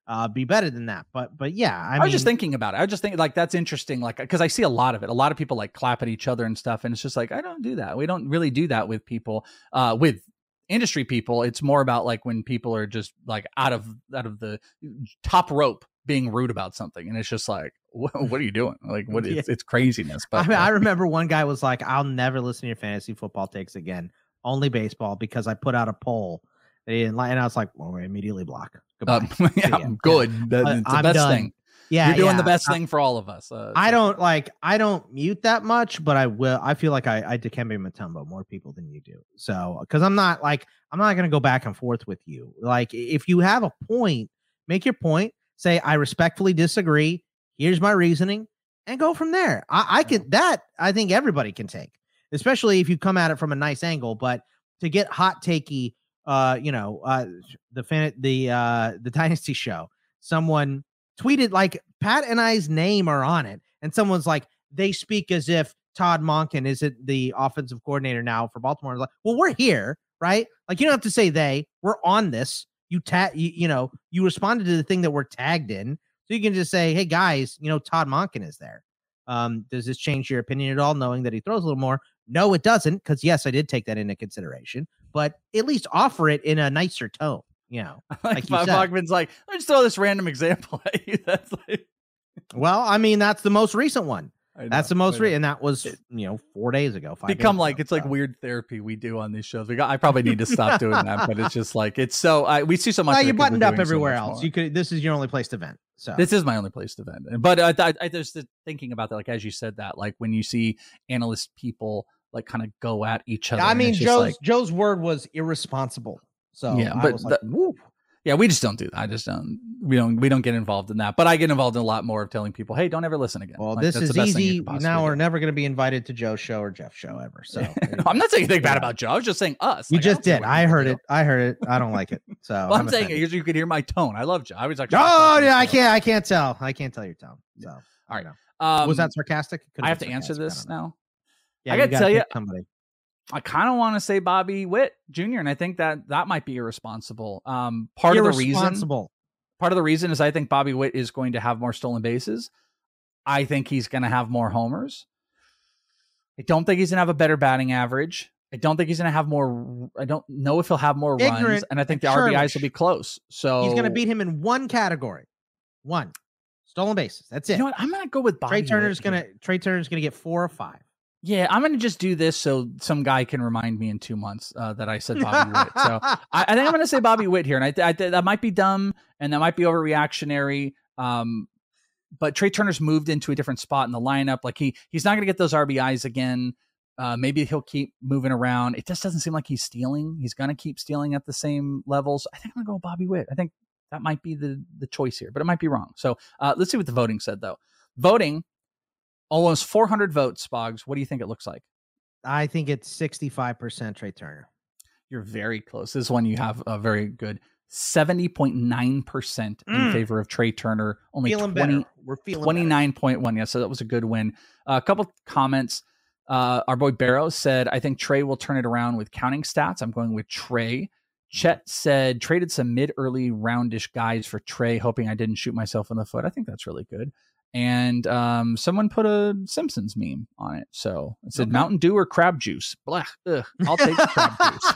[SPEAKER 3] be better than that. But yeah,
[SPEAKER 2] I was just thinking about it. I was just thinking like that's interesting. Like because I see a lot of it. A lot of people like clap at each other and stuff, and it's just like I don't do that. We don't really do that with people. With industry people, it's more about like when people are just like out of the top rope being rude about something, and it's just like what are you doing? Like what? It's craziness. But
[SPEAKER 3] I remember one guy was like, "I'll never listen to your fantasy football takes again. Only baseball because I put out a poll." And I was like, well, we immediately block. Goodbye.
[SPEAKER 2] Good. It's the best thing.
[SPEAKER 3] Yeah.
[SPEAKER 2] You're doing the best thing for all of us.
[SPEAKER 3] I don't mute that much, but I will. I feel like I Dikembe Mutombo more people than you do. So, because I'm not going to go back and forth with you. Like, if you have a point, make your point, say, I respectfully disagree. Here's my reasoning, and go from there. I think everybody can take, especially if you come at it from a nice angle, but to get hot takey, the Dynasty Show, someone tweeted like Pat and I's name are on it, and someone's like, they speak as if Todd Monken isn't the offensive coordinator now for Baltimore. Like, well, we're here, right? Like, you don't have to say we're on this. You responded to the thing that we're tagged in, so you can just say, hey guys, Todd Monken is there. Does this change your opinion at all, knowing that he throws a little more? No, it doesn't, because yes, I did take that into consideration, but at least offer it in a nicer tone,
[SPEAKER 2] like Bogman's like, let me just throw this random example at you. That's like,
[SPEAKER 3] well, I mean, that's the most recent one. That's the most recent, and that was 4 days ago.
[SPEAKER 2] Become like it's like weird therapy we do on these shows. I probably need to stop doing that, but it's just like it's so we see so much.
[SPEAKER 3] You buttoned up everywhere else. You could. This is your only place to vent. So
[SPEAKER 2] this is my only place to vent. But I just thinking about that, like as you said that, like when you see analyst people like kind of go at each other.
[SPEAKER 3] I mean, Joe's word was irresponsible. So
[SPEAKER 2] yeah, but yeah, we just don't do that. We don't get involved in that. But I get involved in a lot more of telling people, hey, don't ever listen again.
[SPEAKER 3] Well, like, this is easy. Now we're never going to be invited to Joe's show or Jeff's show ever. So
[SPEAKER 2] I'm not saying anything bad about Joe. I was just saying us.
[SPEAKER 3] You just did. I heard it. I don't like it. So
[SPEAKER 2] well, I'm saying it, you could hear my tone. I love Joe. I was actually.
[SPEAKER 3] Oh yeah, I can't tell. I can't tell your tone. So
[SPEAKER 2] all right.
[SPEAKER 3] Was that sarcastic?
[SPEAKER 2] I have to answer this now.
[SPEAKER 3] Yeah,
[SPEAKER 2] I got to tell you,
[SPEAKER 3] somebody.
[SPEAKER 2] I kind of want to say Bobby Witt Jr., and I think that might be irresponsible. Part of the reason is I think Bobby Witt is going to have more stolen bases. I think he's going to have more homers. I don't think he's going to have a better batting average. I don't think he's going to have more. I don't know if he'll have more runs, and I think the RBIs will be close. So
[SPEAKER 3] he's going to beat him in one category. One stolen bases. That's it.
[SPEAKER 2] You know what? I'm going to go with Bobby.
[SPEAKER 3] Trey Turner's going to get 4 or 5.
[SPEAKER 2] Yeah, I'm going to just do this so some guy can remind me in 2 months that I said Bobby Witt. So I think I'm going to say Bobby Witt here. And I that might be dumb and that might be overreactionary. But Trey Turner's moved into a different spot in the lineup. Like he's not going to get those RBIs again. Maybe he'll keep moving around. It just doesn't seem like he's stealing. He's going to keep stealing at the same levels. I think I'm going to go with Bobby Witt. I think that might be the choice here, but it might be wrong. So let's see what the voting said, though. Voting. Almost 400 votes, Boggs. What do you think it looks like?
[SPEAKER 3] I think it's 65% Trey Turner.
[SPEAKER 2] You're very close. This one you have a very good 70.9% in favor of Trey Turner. Only
[SPEAKER 3] feeling better. We're feeling
[SPEAKER 2] 29.1. Yeah, so that was a good win. A couple comments. Our boy Barrow said, I think Trey will turn it around with counting stats. I'm going with Trey. Chet said, traded some mid-early roundish guys for Trey, hoping I didn't shoot myself in the foot. I think that's really good. And someone put a Simpsons meme on it. So it said Mountain Dew or crab juice. Blah, ugh, I'll take the crab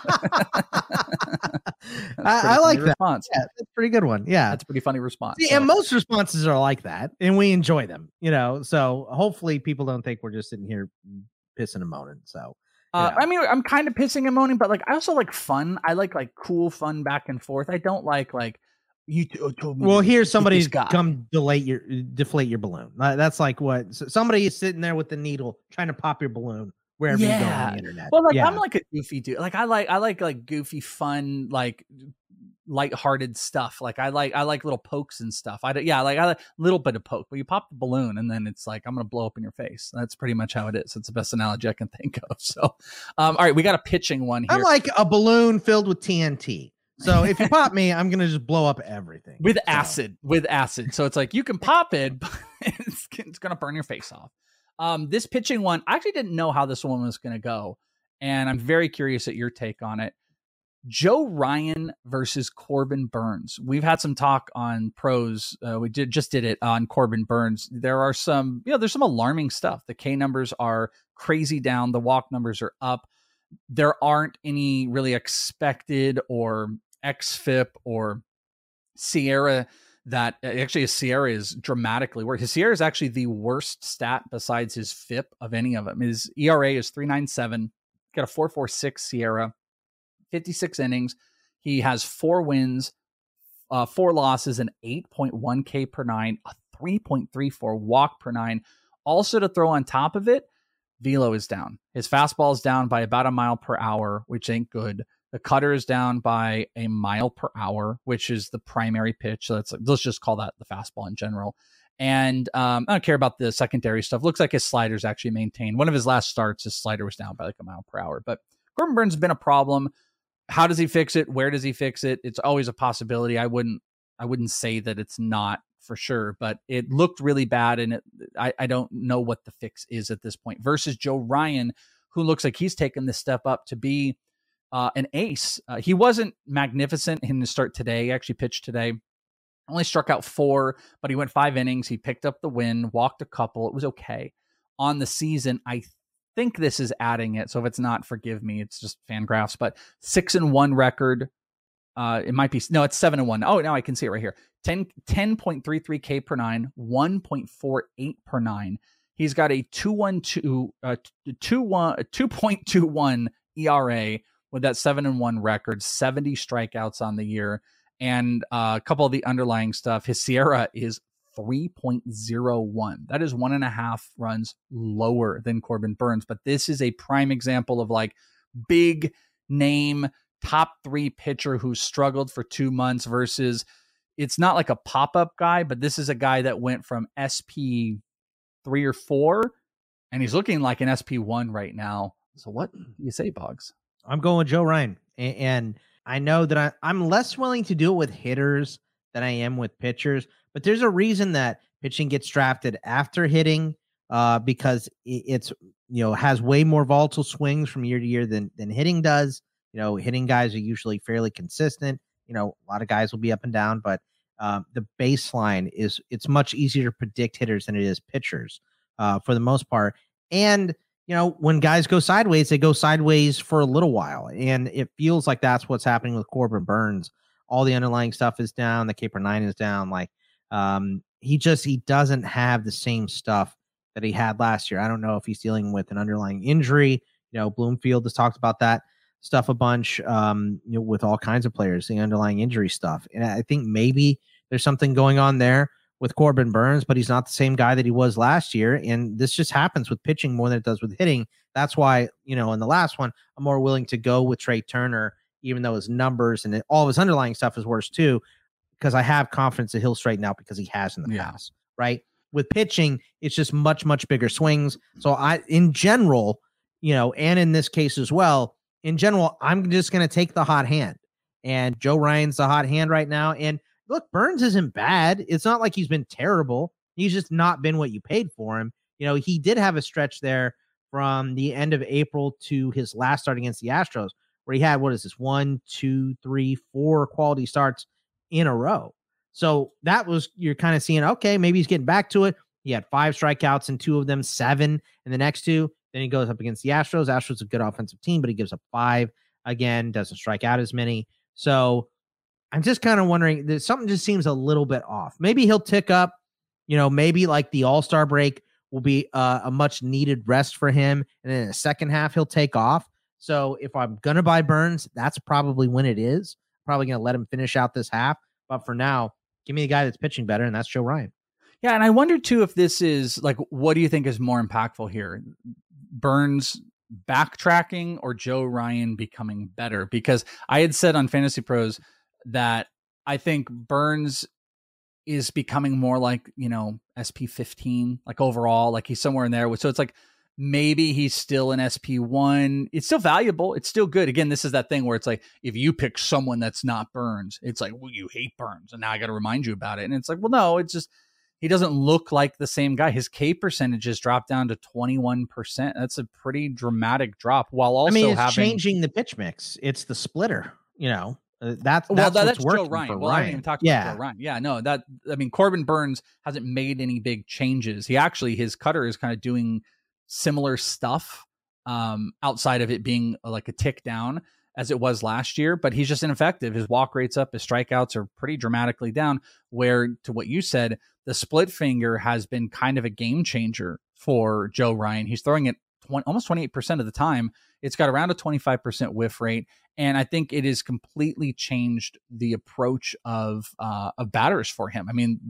[SPEAKER 2] juice.
[SPEAKER 3] I like that
[SPEAKER 2] response.
[SPEAKER 3] Yeah, that's a pretty good one. Yeah,
[SPEAKER 2] that's a pretty funny response.
[SPEAKER 3] See, and most responses are like that, and we enjoy them. So hopefully people don't think we're just sitting here pissing and moaning. So
[SPEAKER 2] I mean, I'm kind of pissing and moaning, but like I also like fun. I like cool fun back and forth. I don't like you told me.
[SPEAKER 3] Well, here's somebody come deflate your balloon. That's like what somebody is sitting there with the needle trying to pop your balloon wherever you go on the internet.
[SPEAKER 2] Well, I'm like a goofy dude. Like I like goofy, fun, like lighthearted stuff. Like I like little pokes and stuff. I like a little bit of poke, but you pop the balloon and then it's like I'm gonna blow up in your face. That's pretty much how it is. It's the best analogy I can think of. So, all right, we got a pitching one here.
[SPEAKER 3] I'm like a balloon filled with TNT. So if you pop me, I'm gonna just blow up everything
[SPEAKER 2] with acid. So it's like you can pop it, but it's gonna burn your face off. This pitching one, I actually didn't know how this one was gonna go, and I'm very curious at your take on it. Joe Ryan versus Corbin Burnes. We've had some talk on pros. We just did it on Corbin Burnes. There are some, there's some alarming stuff. The K numbers are crazy down. The walk numbers are up. There aren't any really expected or XFIP or Sierra that actually his Sierra is dramatically worse. His Sierra is actually the worst stat besides his FIP of any of them. His ERA is 3.97. Got a 4.46 Sierra. 56 innings. He has 4 wins, 4 losses, an 8.1 K per 9, a 3.34 walk per 9. Also to throw on top of it, velo is down. His fastball is down by about a mile per hour, which ain't good. The cutter is down by a mile per hour, which is the primary pitch. So let's just call that the fastball in general. And I don't care about the secondary stuff. Looks like his slider's actually maintained. One of his last starts, his slider was down by like a mile per hour. But Corbin Burnes has been a problem. How does he fix it? Where does he fix it? It's always a possibility. I wouldn't say that it's not for sure, but it looked really bad, and I don't know what the fix is at this point. Versus Joe Ryan, who looks like he's taken this step up to be an ace. He wasn't magnificent in the start today. He actually pitched today. Only struck out 4, but he went 5 innings. He picked up the win, walked a couple. It was okay. On the season, I think this is adding it. So if it's not, forgive me. It's just Fangraphs, but 6-1 record. It might be, no, it's 7-1. Oh, now I can see it right here. 10.33 K per 9, 1.48 per 9. He's got a 2.21 ERA with that 7-1 record, 70 strikeouts on the year. And a couple of the underlying stuff, his Sierra is 3.01. That is 1.5 runs lower than Corbin Burnes. But this is a prime example of like big name top 3 pitcher who struggled for 2 months versus it's not like a pop-up guy, but this is a guy that went from SP 3 or 4 and he's looking like an SP1 right now. So what do you say, Boggs?
[SPEAKER 3] I'm going with Joe Ryan. And I know that I'm less willing to do it with hitters than I am with pitchers, but there's a reason that pitching gets drafted after hitting because it's, has way more volatile swings from year to year than hitting does. Hitting guys are usually fairly consistent. A lot of guys will be up and down, but the baseline it's much easier to predict hitters than it is pitchers for the most part. And, when guys go sideways, they go sideways for a little while. And it feels like that's what's happening with Corbin Burnes. All the underlying stuff is down. The K per 9 is down. Like he doesn't have the same stuff that he had last year. I don't know if he's dealing with an underlying injury. Bloomfield has talked about that stuff a bunch with all kinds of players, the underlying injury stuff. And I think maybe there's something going on there with Corbin Burnes, but he's not the same guy that he was last year. And this just happens with pitching more than it does with hitting. That's why, in the last one, I'm more willing to go with Trey Turner, even though his numbers and all of his underlying stuff is worse too, because I have confidence that he'll straighten out because he has in the past, right? With pitching, it's just much, much bigger swings. So in general, and in this case as well, in general, I'm just going to take the hot hand. And Joe Ryan's the hot hand right now. And look, Burnes isn't bad. It's not like he's been terrible. He's just not been what you paid for him. He did have a stretch there from the end of April to his last start against the Astros where he had, 1, 2, 3, 4 quality starts in a row. So that was, you're kind of seeing, okay, maybe he's getting back to it. He had 5 strikeouts and 2 of them, 7 in the next 2. Then he goes up against the Astros. Astros a good offensive team, but he gives up 5 again, doesn't strike out as many. So I'm just kind of wondering that something just seems a little bit off. Maybe he'll tick up, maybe like the All-Star break will be a much needed rest for him. And then in the second half, he'll take off. So if I'm going to buy Burnes, that's probably when it is. Probably going to let him finish out this half. But for now, give me a guy that's pitching better, and that's Joe Ryan.
[SPEAKER 2] Yeah, and I wonder, too, if this is, like, what do you think is more impactful here? Burnes backtracking or Joe Ryan becoming better? Because I had said on Fantasy Pros that I think Burnes is becoming more like, SP15, like overall, like he's somewhere in there. So it's like, maybe he's still an SP1. It's still valuable. It's still good. Again, this is that thing where it's like, if you pick someone that's not Burnes, it's like, well, you hate Burnes. And now I got to remind you about it. And it's like, well, no, it's just, he doesn't look like the same guy. His K percentages dropped down to 21%. That's a pretty dramatic drop while also
[SPEAKER 3] it's changing the pitch mix. It's the splitter, That's
[SPEAKER 2] that's
[SPEAKER 3] what's
[SPEAKER 2] Joe
[SPEAKER 3] working
[SPEAKER 2] Ryan.
[SPEAKER 3] for
[SPEAKER 2] Well, I
[SPEAKER 3] Ryan.
[SPEAKER 2] haven't even talked about Joe Ryan. Yeah, no, Corbin Burns hasn't made any big changes. His cutter is kind of doing similar stuff outside of it being like a tick down as it was last year, but he's just ineffective. His walk rate's up, his strikeouts are pretty dramatically down, where to what you said, the split finger has been kind of a game changer for Joe Ryan. He's throwing it almost 28% of the time. It's got around a 25% whiff rate. And I think it has completely changed the approach of batters for him. I mean,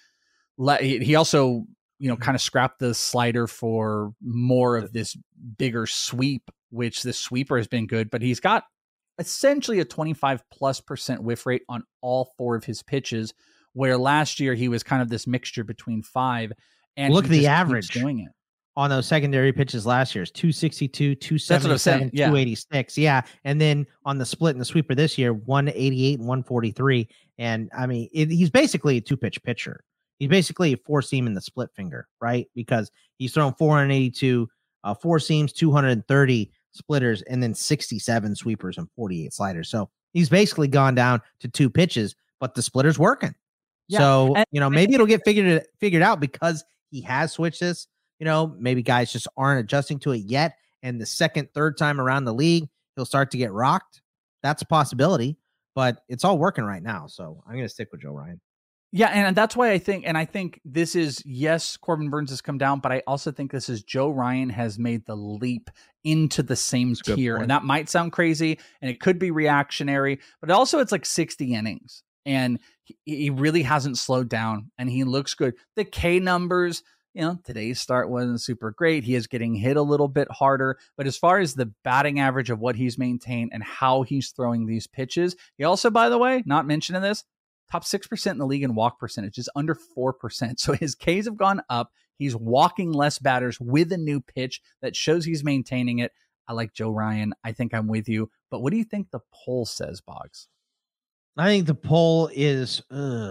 [SPEAKER 2] he also, kind of scrapped the slider for more of this bigger sweep, which this sweeper has been good, but he's got essentially a 25+% whiff rate on all 4 of his pitches, where last year he was kind of this mixture between 5. And
[SPEAKER 3] look at the average
[SPEAKER 2] doing it
[SPEAKER 3] on those secondary pitches last year is 262, 277, 286. Yeah. And then on the split and the sweeper this year, 188 and 143. And I mean, he's basically a 2-pitch pitcher. He's basically a 4-seam in the split finger, right? Because he's thrown 482 4-seams, 230 splitters, and then 67 sweepers and 48 sliders. So he's basically gone down to 2 pitches, but the splitter's working. Yeah. So, maybe it'll get figured out because he has switched this. Maybe guys just aren't adjusting to it yet. And the second, third time around the league, he'll start to get rocked. That's a possibility, but it's all working right now. So I'm going to stick with Joe Ryan.
[SPEAKER 2] Yeah, and that's why I think this is, yes, Corbin Burns has come down, but I also think this is Joe Ryan has made the leap into the same tier. And that might sound crazy, and it could be reactionary, but also it's like 60 innings, and he really hasn't slowed down, and he looks good. The K numbers, today's start wasn't super great. He is getting hit a little bit harder, but as far as the batting average of what he's maintained and how he's throwing these pitches, he also, by the way, not mentioning this, top 6% in the league in walk percentage, is under 4%. So his Ks have gone up. He's walking less batters with a new pitch that shows he's maintaining it. I like Joe Ryan. I think I'm with you. But what do you think the poll says, Boggs?
[SPEAKER 3] I think the poll is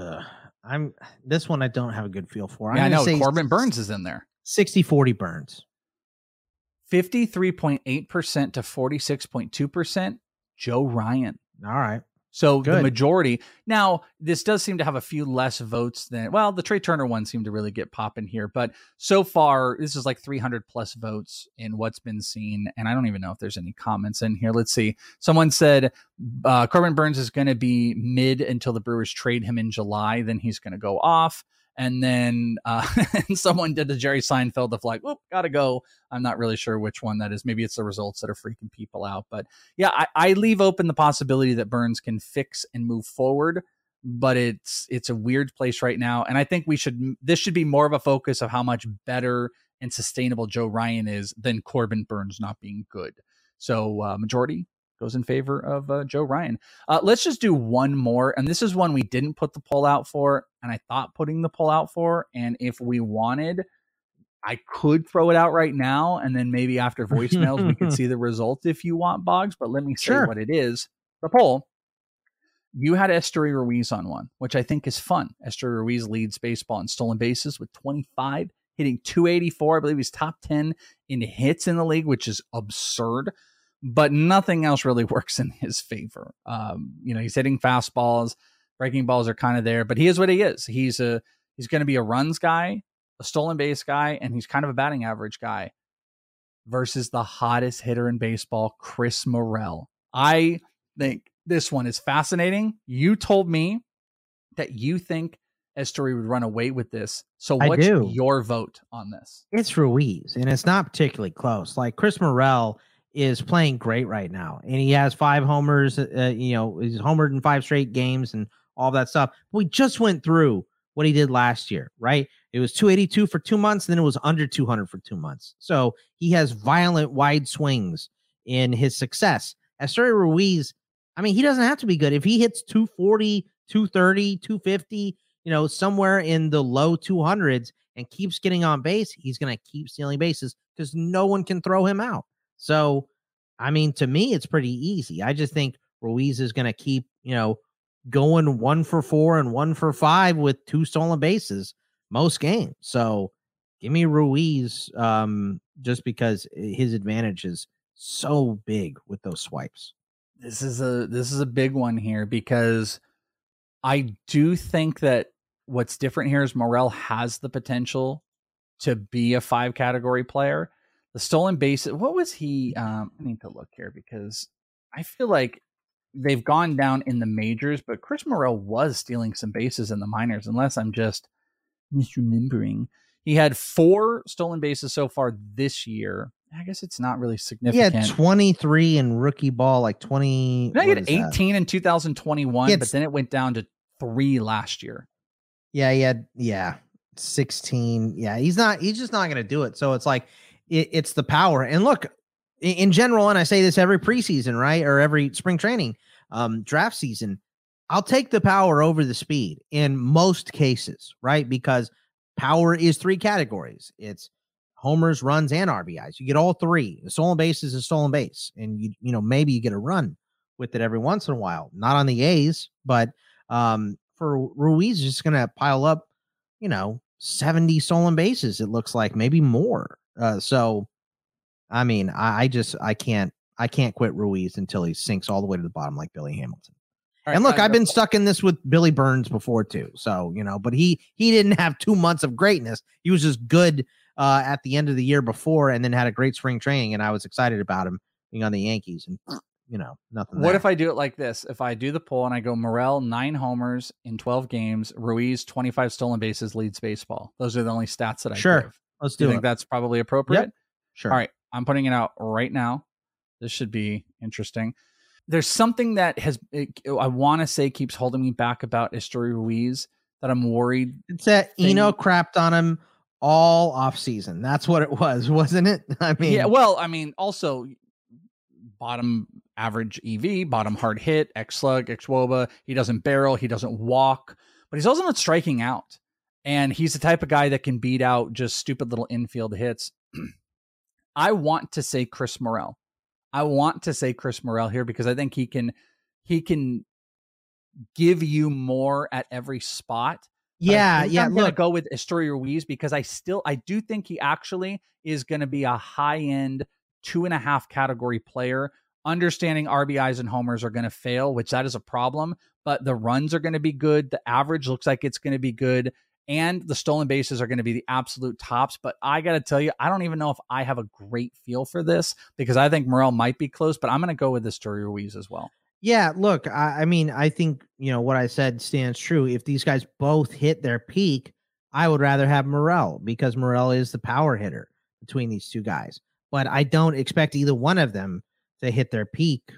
[SPEAKER 3] this one I don't have a good feel for.
[SPEAKER 2] Yeah, I know Corbin Burns is in there.
[SPEAKER 3] 60-40 Burns.
[SPEAKER 2] 53.8% to 46.2%. Joe Ryan.
[SPEAKER 3] All right.
[SPEAKER 2] So good. The majority. Now, this does seem to have a few less votes than, the Trey Turner one seemed to really get popping here. But so far, this is like 300 plus votes in what's been seen. And I don't even know if there's any comments in here. Let's see. Someone said Corbin Burns is going to be mid until the Brewers trade him in July. Then he's going to go off. And then someone did the Jerry Seinfeld of like, whoop, gotta go. I'm not really sure which one that is. Maybe it's the results that are freaking people out. But yeah, I leave open the possibility that Burns can fix and move forward. But it's a weird place right now. And I think this should be more of a focus of how much better and sustainable Joe Ryan is than Corbin Burns not being good. So majority goes in favor of Joe Ryan. Let's just do one more. And this is one we didn't put the poll out for, and I thought putting the poll out for. And if we wanted, I could throw it out right now. And then maybe after voicemails, we could see the result if you want, Boggs. But let me say what it is. The poll. You had Esteury Ruiz on one, which I think is fun. Esteury Ruiz leads baseball in stolen bases with 25, hitting 284. I believe he's top 10 in hits in the league, which is absurd. But nothing else really works in his favor. He's hitting fastballs, breaking balls are kind of there, but he is what he is. He's going to be a runs guy, a stolen base guy, and he's kind of a batting average guy versus the hottest hitter in baseball, Chris Morel. I think this one is fascinating. You told me that you think Esteury would run away with this. So what's your vote on this?
[SPEAKER 3] It's Ruiz, and it's not particularly close. Like Chris Morel is playing great right now, and he has 5 homers. He's homered in 5 straight games and all that stuff. We just went through what he did last year, right? It was 282 for 2 months, and then it was under 200 for 2 months. So he has violent, wide swings in his success. Esteury Ruiz, I mean, he doesn't have to be good. If he hits 240, 230, 250, somewhere in the low 200s and keeps getting on base, he's going to keep stealing bases because no one can throw him out. So, I mean, to me, it's pretty easy. I just think Ruiz is going to keep, going 1 for 4 and 1 for 5 with 2 stolen bases most games. So give me Ruiz just because his advantage is so big with those swipes.
[SPEAKER 2] This is a big one here because I do think that what's different here is Morel has the potential to be a 5 category player. The stolen bases, what was he? I need to look here because I feel like they've gone down in the majors, but Chris Morel was stealing some bases in the minors, unless I'm just misremembering. He had 4 stolen bases so far this year. I guess it's not really significant.
[SPEAKER 3] He had 23 in rookie ball, like 20.
[SPEAKER 2] No, he had 18 in 2021, but then it went down to 3 last year.
[SPEAKER 3] Yeah, he had 16. Yeah, he's just not going to do it. So it's like it's the power. And look, in general, and I say this every preseason, right, or every spring training, draft season, I'll take the power over the speed in most cases, right? Because power is 3 categories. It's homers, runs, and RBIs. You get all 3. The stolen base is a stolen base, and you maybe you get a run with it every once in a while. Not on the A's, but for Ruiz, just going to pile up, 70 stolen bases. It looks like maybe more. So, I mean, I can't quit Ruiz until he sinks all the way to the bottom like Billy Hamilton. Right, and look, I've been stuck in this with Billy Burns before too. So, but he didn't have 2 months of greatness. He was just good at the end of the year before, and then had a great spring training, and I was excited about him being on the Yankees, and nothing.
[SPEAKER 2] What if I do it like this? If I do the poll and I go Morel 9 homers in 12 games, Ruiz 25 stolen bases, leads baseball. Those are the only stats that I give.
[SPEAKER 3] Let's do it.
[SPEAKER 2] You think that's probably appropriate?
[SPEAKER 3] Yep. Sure.
[SPEAKER 2] All right, I'm putting it out right now. This should be interesting. There's something that I want to say keeps holding me back about Esteury Ruiz that I'm worried.
[SPEAKER 3] It's that Eno crapped on him all off season. That's what it was, wasn't it? I mean,
[SPEAKER 2] yeah. Well, I mean, also bottom average EV, bottom hard hit, xSlug, xWOBA. He doesn't barrel. He doesn't walk, but he's also not striking out. And he's the type of guy that can beat out just stupid little infield hits. I want to say Chris Morel. Here because I think he can give you more at every spot.
[SPEAKER 3] Yeah,
[SPEAKER 2] I'm going to go with Esteury Ruiz because I do think he actually is going to be a high-end 2.5 category player. Understanding RBIs and homers are going to fail, which that is a problem, but the runs are going to be good. The average looks like it's going to be good, and the stolen bases are going to be the absolute tops. But I got to tell you, I don't even know if I have a great feel for this because I think Morel might be close, but I'm going to go with Esteury Ruiz as well.
[SPEAKER 3] Yeah, look, I mean, I think, what I said stands true. If these guys both hit their peak, I would rather have Morel because Morel is the power hitter between these 2 guys. But I don't expect either one of them to hit their peak,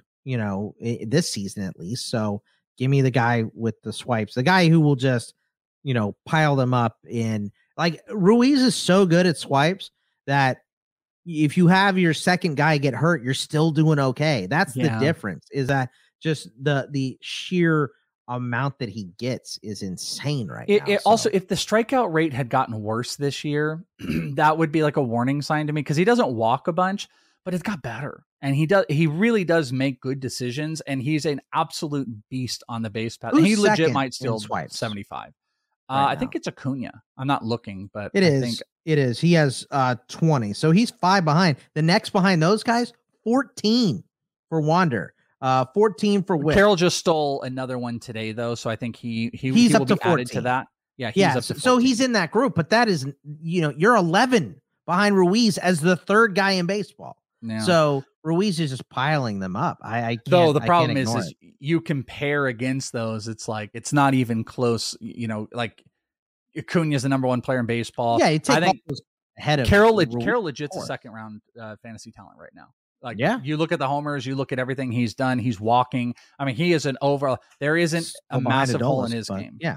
[SPEAKER 3] this season at least. So give me the guy with the swipes, the guy who will just, pile them up in. Like, Ruiz is so good at swipes that if you have your second guy get hurt, you're still doing okay. That's the difference, is that just the sheer amount that he gets is insane right now.
[SPEAKER 2] Also, if the strikeout rate had gotten worse this year, that would be like a warning sign to me because he doesn't walk a bunch, but it's got better. And he really does make good decisions, and he's an absolute beast on the base path. He legit might steal 75. I think it's Acuna. I'm not looking, but
[SPEAKER 3] it is. He has 20. So he's 5 behind. The next behind those guys, 14 for Wander. 14 for Witt.
[SPEAKER 2] Carroll just stole another one today, though, so I think he
[SPEAKER 3] up
[SPEAKER 2] will
[SPEAKER 3] to
[SPEAKER 2] be
[SPEAKER 3] 14.
[SPEAKER 2] added to that. Yeah, he's up to 14.
[SPEAKER 3] So he's in that group, but that is, you're 11 behind Ruiz as the 3rd guy in baseball. Yeah. So Ruiz is just piling them up. I can't.
[SPEAKER 2] Though the problem is you compare against those, it's like it's not even close. Like Acuna is the number 1 player in baseball.
[SPEAKER 3] Yeah, I think ahead of
[SPEAKER 2] Carroll legit's a 2nd round fantasy talent right now. Like, you look at the homers, you look at everything he's done. He's walking. I mean, he is an overall. There isn't a massive hole in his game.
[SPEAKER 3] Yeah.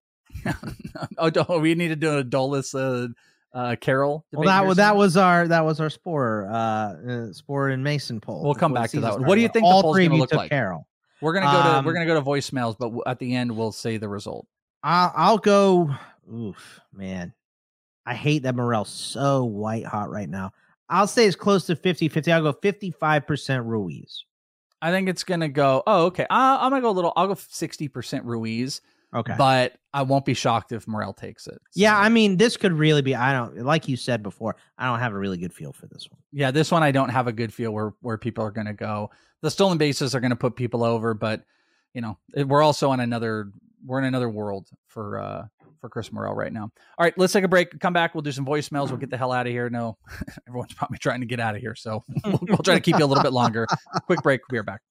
[SPEAKER 2] We need to do a Adolis Carroll.
[SPEAKER 3] Well, that was our Spore and Mason poll.
[SPEAKER 2] We'll come back to that one. What do you think the poll's going to look like?
[SPEAKER 3] Carroll.
[SPEAKER 2] We're gonna go to voicemails, but at the end we'll say the result.
[SPEAKER 3] I'll go. Oof, man, I hate that Morel's so white hot right now. I'll say it's close to 50-50. I'll go 55% Ruiz.
[SPEAKER 2] I think it's going to go, okay. I'm going to go I'll go 60% Ruiz.
[SPEAKER 3] Okay.
[SPEAKER 2] But I won't be shocked if Morel takes it.
[SPEAKER 3] Yeah,
[SPEAKER 2] So,
[SPEAKER 3] I mean, this could really be. I don't, like you said before, I don't have a really good feel for this one.
[SPEAKER 2] yeah, this one I don't have a good feel where people are going to go. The stolen bases are going to put people over, but we're also in another world for Chris Morel right now. All right, let's take a break. Come back. We'll do some voicemails. We'll get the hell out of here. No, everyone's probably trying to get out of here, so we'll try to keep you a little bit longer. Quick break. We'll be right back.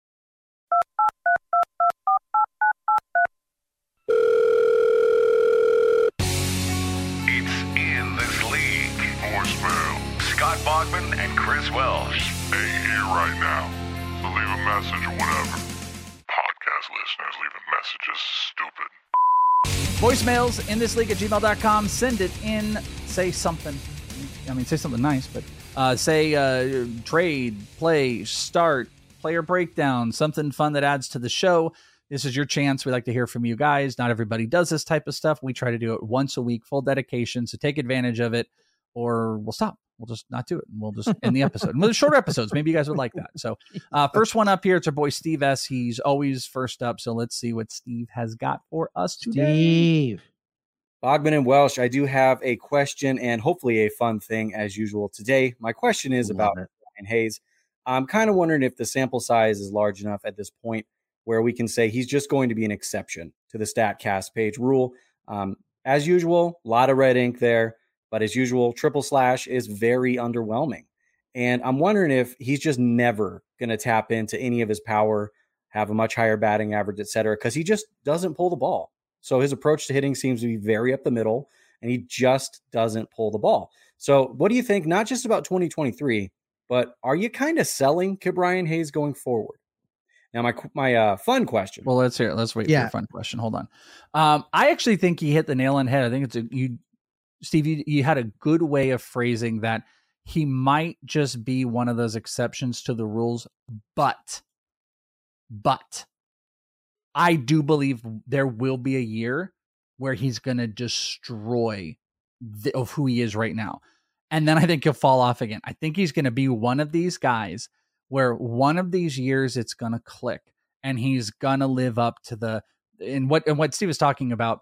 [SPEAKER 8] It's In This League. Voicemail. Scott Bogman and Chris Welsh.
[SPEAKER 9] Ain't here right now, so leave a message or whatever. Podcast listeners leaving messages is stupid.
[SPEAKER 2] Voicemails in this league at gmail.com. Send it in. Say something. I mean, say something nice, but say trade, play, start, player breakdown, something fun that adds to the show. This is your chance. We like to hear from you guys. Not everybody does this type of stuff. We try to do it once a week, full dedication. So take advantage of it, or we'll stop. We'll just not do it. And we'll just end the episode. Well, shorter episodes. Maybe you guys would like that. So first one up here, it's our boy Steve S. He's always first up. So let's see what Steve has got for us today.
[SPEAKER 3] Steve.
[SPEAKER 10] Bogman and Welsh, I do have a question and hopefully a fun thing as usual today. My question is about Ryan Hayes. I'm kind of wondering if the sample size is large enough at this point where we can say he's just going to be an exception to the StatCast page rule. As usual, a lot of red ink there. But as usual, triple slash is very underwhelming. And I'm wondering if he's just never going to tap into any of his power, have a much higher batting average, et cetera, because he just doesn't pull the ball. So his approach to hitting seems to be very up the middle, and he just doesn't pull the ball. So what do you think, not just about 2023, but are you kind of selling Ke'Bryan Hayes going forward? Now, my fun question.
[SPEAKER 2] Well, let's hear it. Let's wait for a fun question. Hold on. I actually think he hit the nail on the head. I think Steve, you had a good way of phrasing that. He might just be one of those exceptions to the rules, but I do believe there will be a year where he's going to destroy of who he is right now. And then I think he'll fall off again. I think he's going to be one of these guys where one of these years it's going to click and he's going to live up to what Steve was talking about.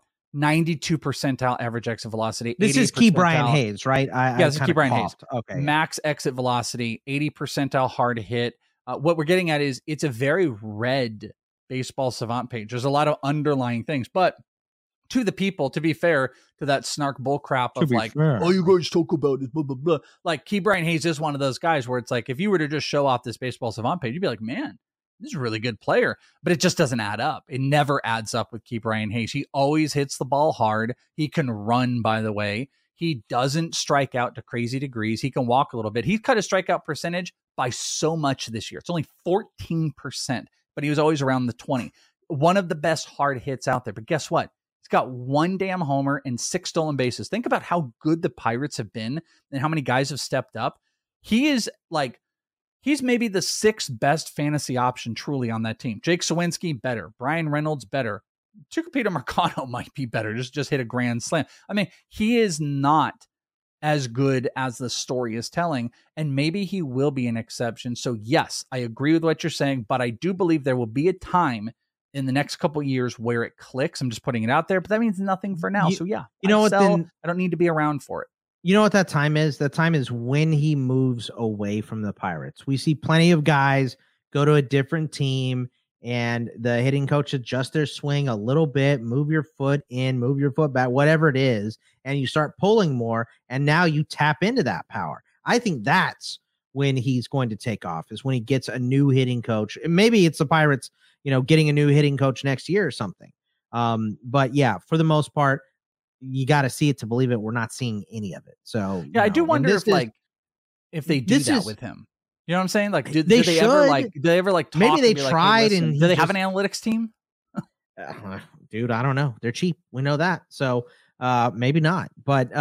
[SPEAKER 2] 92 percentile average exit velocity.
[SPEAKER 3] This is Ke'Bryan Hayes, right?
[SPEAKER 2] This is Ke'Bryan Hayes.
[SPEAKER 3] Okay.
[SPEAKER 2] Max exit velocity, 80 percentile hard hit. What we're getting at is it's a very red baseball savant page. There's a lot of underlying things, but to the people, to be fair to that snark bull crap of like, oh, you guys talk about it, blah, blah, blah. Like Ke'Bryan Hayes is one of those guys where it's like, if you were to just show off this baseball savant page, you'd be like, man, this is a really good player, but it just doesn't add up. It never adds up with Ke'Bryan Hayes. He always hits the ball hard. He can run, by the way. He doesn't strike out to crazy degrees. He can walk a little bit. He cut his strikeout percentage by so much this year. It's only 14%, but he was always around the 20. One of the best hard hits out there. But guess what? He's got one damn homer and 6 stolen bases. Think about how good the Pirates have been and how many guys have stepped up. He is like, he's maybe the 6th best fantasy option truly on that team. Jake Sawinski, better. Brian Reynolds, better. Tucupita Marcano might be better. Just hit a grand slam. I mean, he is not as good as the story is telling, and maybe he will be an exception. So yes, I agree with what you're saying, but I do believe there will be a time in the next couple of years where it clicks. I'm just putting it out there, but that means nothing for now. So yeah, I don't need to be around for it.
[SPEAKER 3] You know what that time is? That time is when he moves away from the Pirates. We see plenty of guys go to a different team and the hitting coach adjusts their swing a little bit, move your foot in, move your foot back, whatever it is, and you start pulling more, and now you tap into that power. I think that's when he's going to take off, is when he gets a new hitting coach. And maybe it's the Pirates, getting a new hitting coach next year or something. But yeah, for the most part, you got to see it to believe it. We're not seeing any of it. So
[SPEAKER 2] yeah, I do wonder if they do that with him. You know what I'm saying? Like, do they ever talk?
[SPEAKER 3] Maybe they tried, and
[SPEAKER 2] do they have an analytics team?
[SPEAKER 3] Dude, I don't know. They're cheap. We know that. So maybe not. But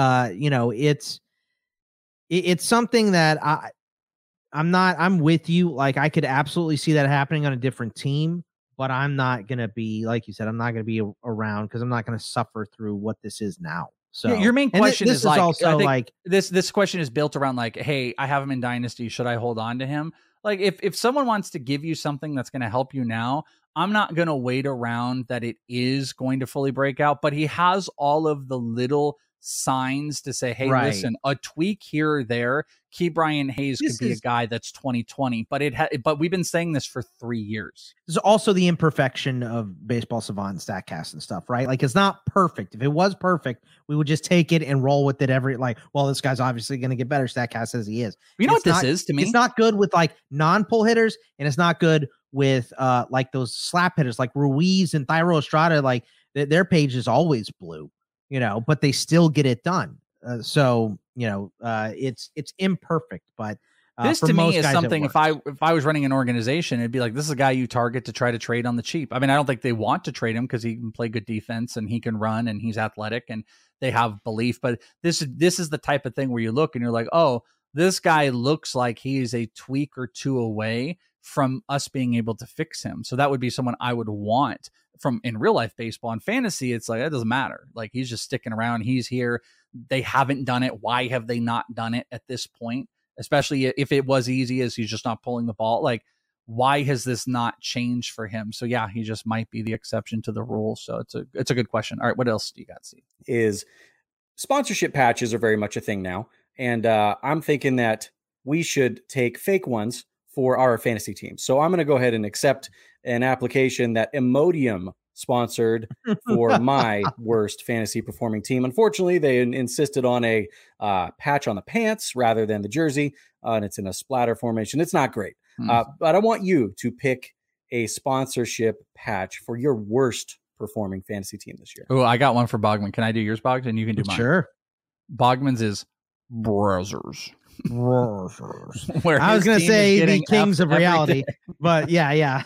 [SPEAKER 3] it's something that I'm with you. Like, I could absolutely see that happening on a different team. But I'm not going to be, like you said, I'm not going to be around because I'm not going to suffer through what this is now. So
[SPEAKER 2] your main question
[SPEAKER 3] is also like
[SPEAKER 2] this question is built around like, hey, I have him in Dynasty. Should I hold on to him? Like if someone wants to give you something that's going to help you now, I'm not going to wait around that it is going to fully break out, but he has all of the little signs to say, hey, listen, a tweak here or there. Ke'Bryan Hayes could be a guy that's 2020, but we've been saying this for 3 years.
[SPEAKER 3] There's also the imperfection of Baseball Savant and StatCast and stuff, right? Like, it's not perfect. If it was perfect, we would just take it and roll with it well, this guy's obviously going to get better. StatCast says he is.
[SPEAKER 2] You know what this is to me?
[SPEAKER 3] It's not good with like non-pull hitters, and it's not good with like those slap hitters like Ruiz and Thairo Estrada. Like their page is always blue, but they still get it done. It's imperfect, but
[SPEAKER 2] this to me is something. If I was running an organization, it'd be like, this is a guy you target to try to trade on the cheap. I mean, I don't think they want to trade him because he can play good defense and he can run and he's athletic and they have belief. But this is the type of thing where you look and you're like, oh, this guy looks like he is a tweak or two away from us being able to fix him. So that would be someone I would want from in real life baseball. And fantasy, it's like, it doesn't matter. Like, he's just sticking around. He's here. They haven't done it. Why have they not done it at this point? Especially if it was easy as he's just not pulling the ball. Like, why has this not changed for him? So yeah, he just might be the exception to the rule. So it's a good question. All right, what else do you got, Steve?
[SPEAKER 10] Is sponsorship patches are very much a thing now. And I'm thinking that we should take fake ones for our fantasy team. So I'm going to go ahead and accept an application that Imodium sponsored for my worst fantasy performing team. Unfortunately, they insisted on a patch on the pants rather than the jersey, and it's in a splatter formation. It's not great. But I want you to pick a sponsorship patch for your worst performing fantasy team this year.
[SPEAKER 2] Oh, I got one for Bogman. Can I do yours, Bogman? You can do mine.
[SPEAKER 3] Sure.
[SPEAKER 2] Bogman's is Brazzers.
[SPEAKER 3] Where I was going to say the kings of reality, but yeah.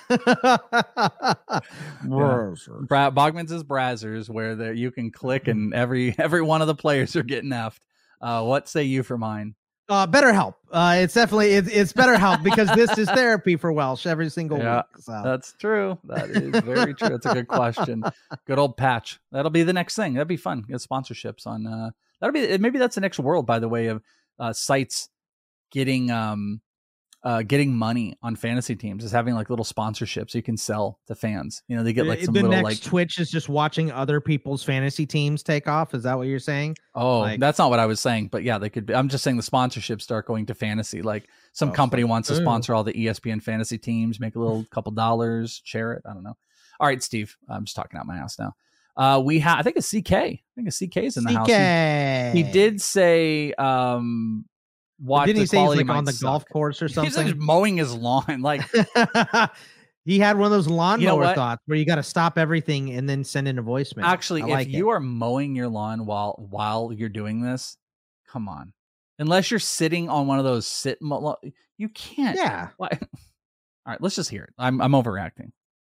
[SPEAKER 2] Bogman's is Brazzers, where you can click and every one of the players are getting effed. What say you for mine?
[SPEAKER 3] BetterHelp. It's definitely it's BetterHelp because this is therapy for Welsh every single week. So.
[SPEAKER 2] That's true. That is very true. That's a good question. Good old patch. That'll be the next thing. That'd be fun. Get sponsorships on. Maybe that's the next world, by the way, of sites getting money on fantasy teams is having like little sponsorships you can sell to fans. They get like some little
[SPEAKER 3] next
[SPEAKER 2] like
[SPEAKER 3] Twitch is just watching other people's fantasy teams take off. Is that what you're saying?
[SPEAKER 2] Oh, that's not what I was saying, but yeah, they could be. I'm just saying the sponsorships start going to fantasy. Like some company wants to sponsor all the ESPN fantasy teams, make a little couple dollars, share it. I don't know. All right, Steve, I'm just talking out my ass now. We have, I think it's CK. I think it's CK's in the house. He did say,
[SPEAKER 3] didn't he say he's like on the golf course or something?
[SPEAKER 2] He's like mowing his lawn. Like
[SPEAKER 3] he had one of those lawnmower thoughts where you got to stop everything and then send in a voicemail.
[SPEAKER 2] Actually, if you are mowing your lawn while you're doing this, come on. Unless you're sitting on one of those you can't.
[SPEAKER 3] Yeah.
[SPEAKER 2] All right, let's just hear it. I'm overreacting.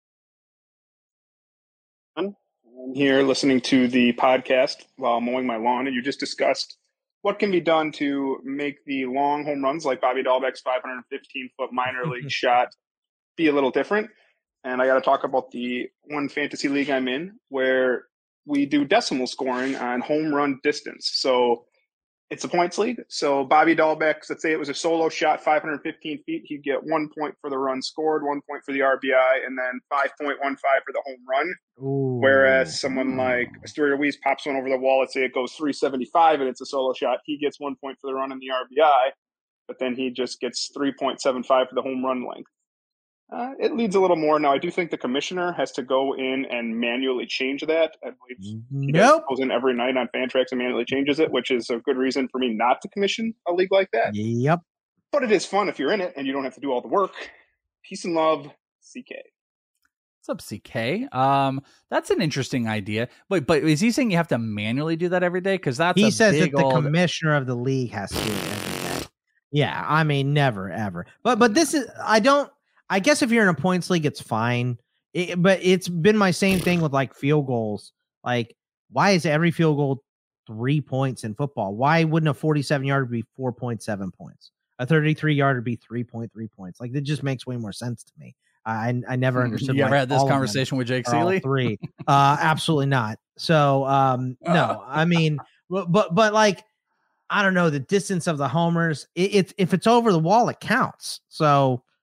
[SPEAKER 11] I'm here listening to the podcast while mowing my lawn, and you just discussed what can be done to make the long home runs like Bobby Dahlbeck's 515-foot minor league shot be a little different. And I got to talk about the one fantasy league I'm in where we do decimal scoring on home run distance. So it's a points league. So Bobby Dahlbeck, let's say it was a solo shot, 515 feet. He'd get 1 point for the run scored, 1 point for the RBI, and then 5.15 for the home run.
[SPEAKER 3] Ooh.
[SPEAKER 11] Whereas someone like Stuart Ruiz pops one over the wall, let's say it goes 375 and it's a solo shot. He gets 1 point for the run and the RBI, but then he just gets 3.75 for the home run length. It leads a little more. Now, I do think the commissioner has to go in and manually change that. I believe he goes in every night on Fantrax and manually changes it, which is a good reason for me not to commission a league like that.
[SPEAKER 3] Yep.
[SPEAKER 11] But it is fun if you're in it and you don't have to do all the work. Peace and love, CK.
[SPEAKER 2] What's up, CK? That's an interesting idea. But is he saying you have to manually do that every day? Because
[SPEAKER 3] he says that the commissioner of the league has to do it every day. Yeah, I mean, never, ever. But this is, I guess if you're in a points league, it's fine. But it's been my same thing with like field goals. Like, why is every field goal 3 points in football? Why wouldn't a 47-yarder be 4.7 points? A 33-yarder be 3.3 points? Like, it just makes way more sense to me. I never understood.
[SPEAKER 2] You ever had this conversation with Jake Seeley?
[SPEAKER 3] Three. Absolutely not. So, no, I mean, but like, I don't know, the distance of the homers, if it's over the wall, it counts. So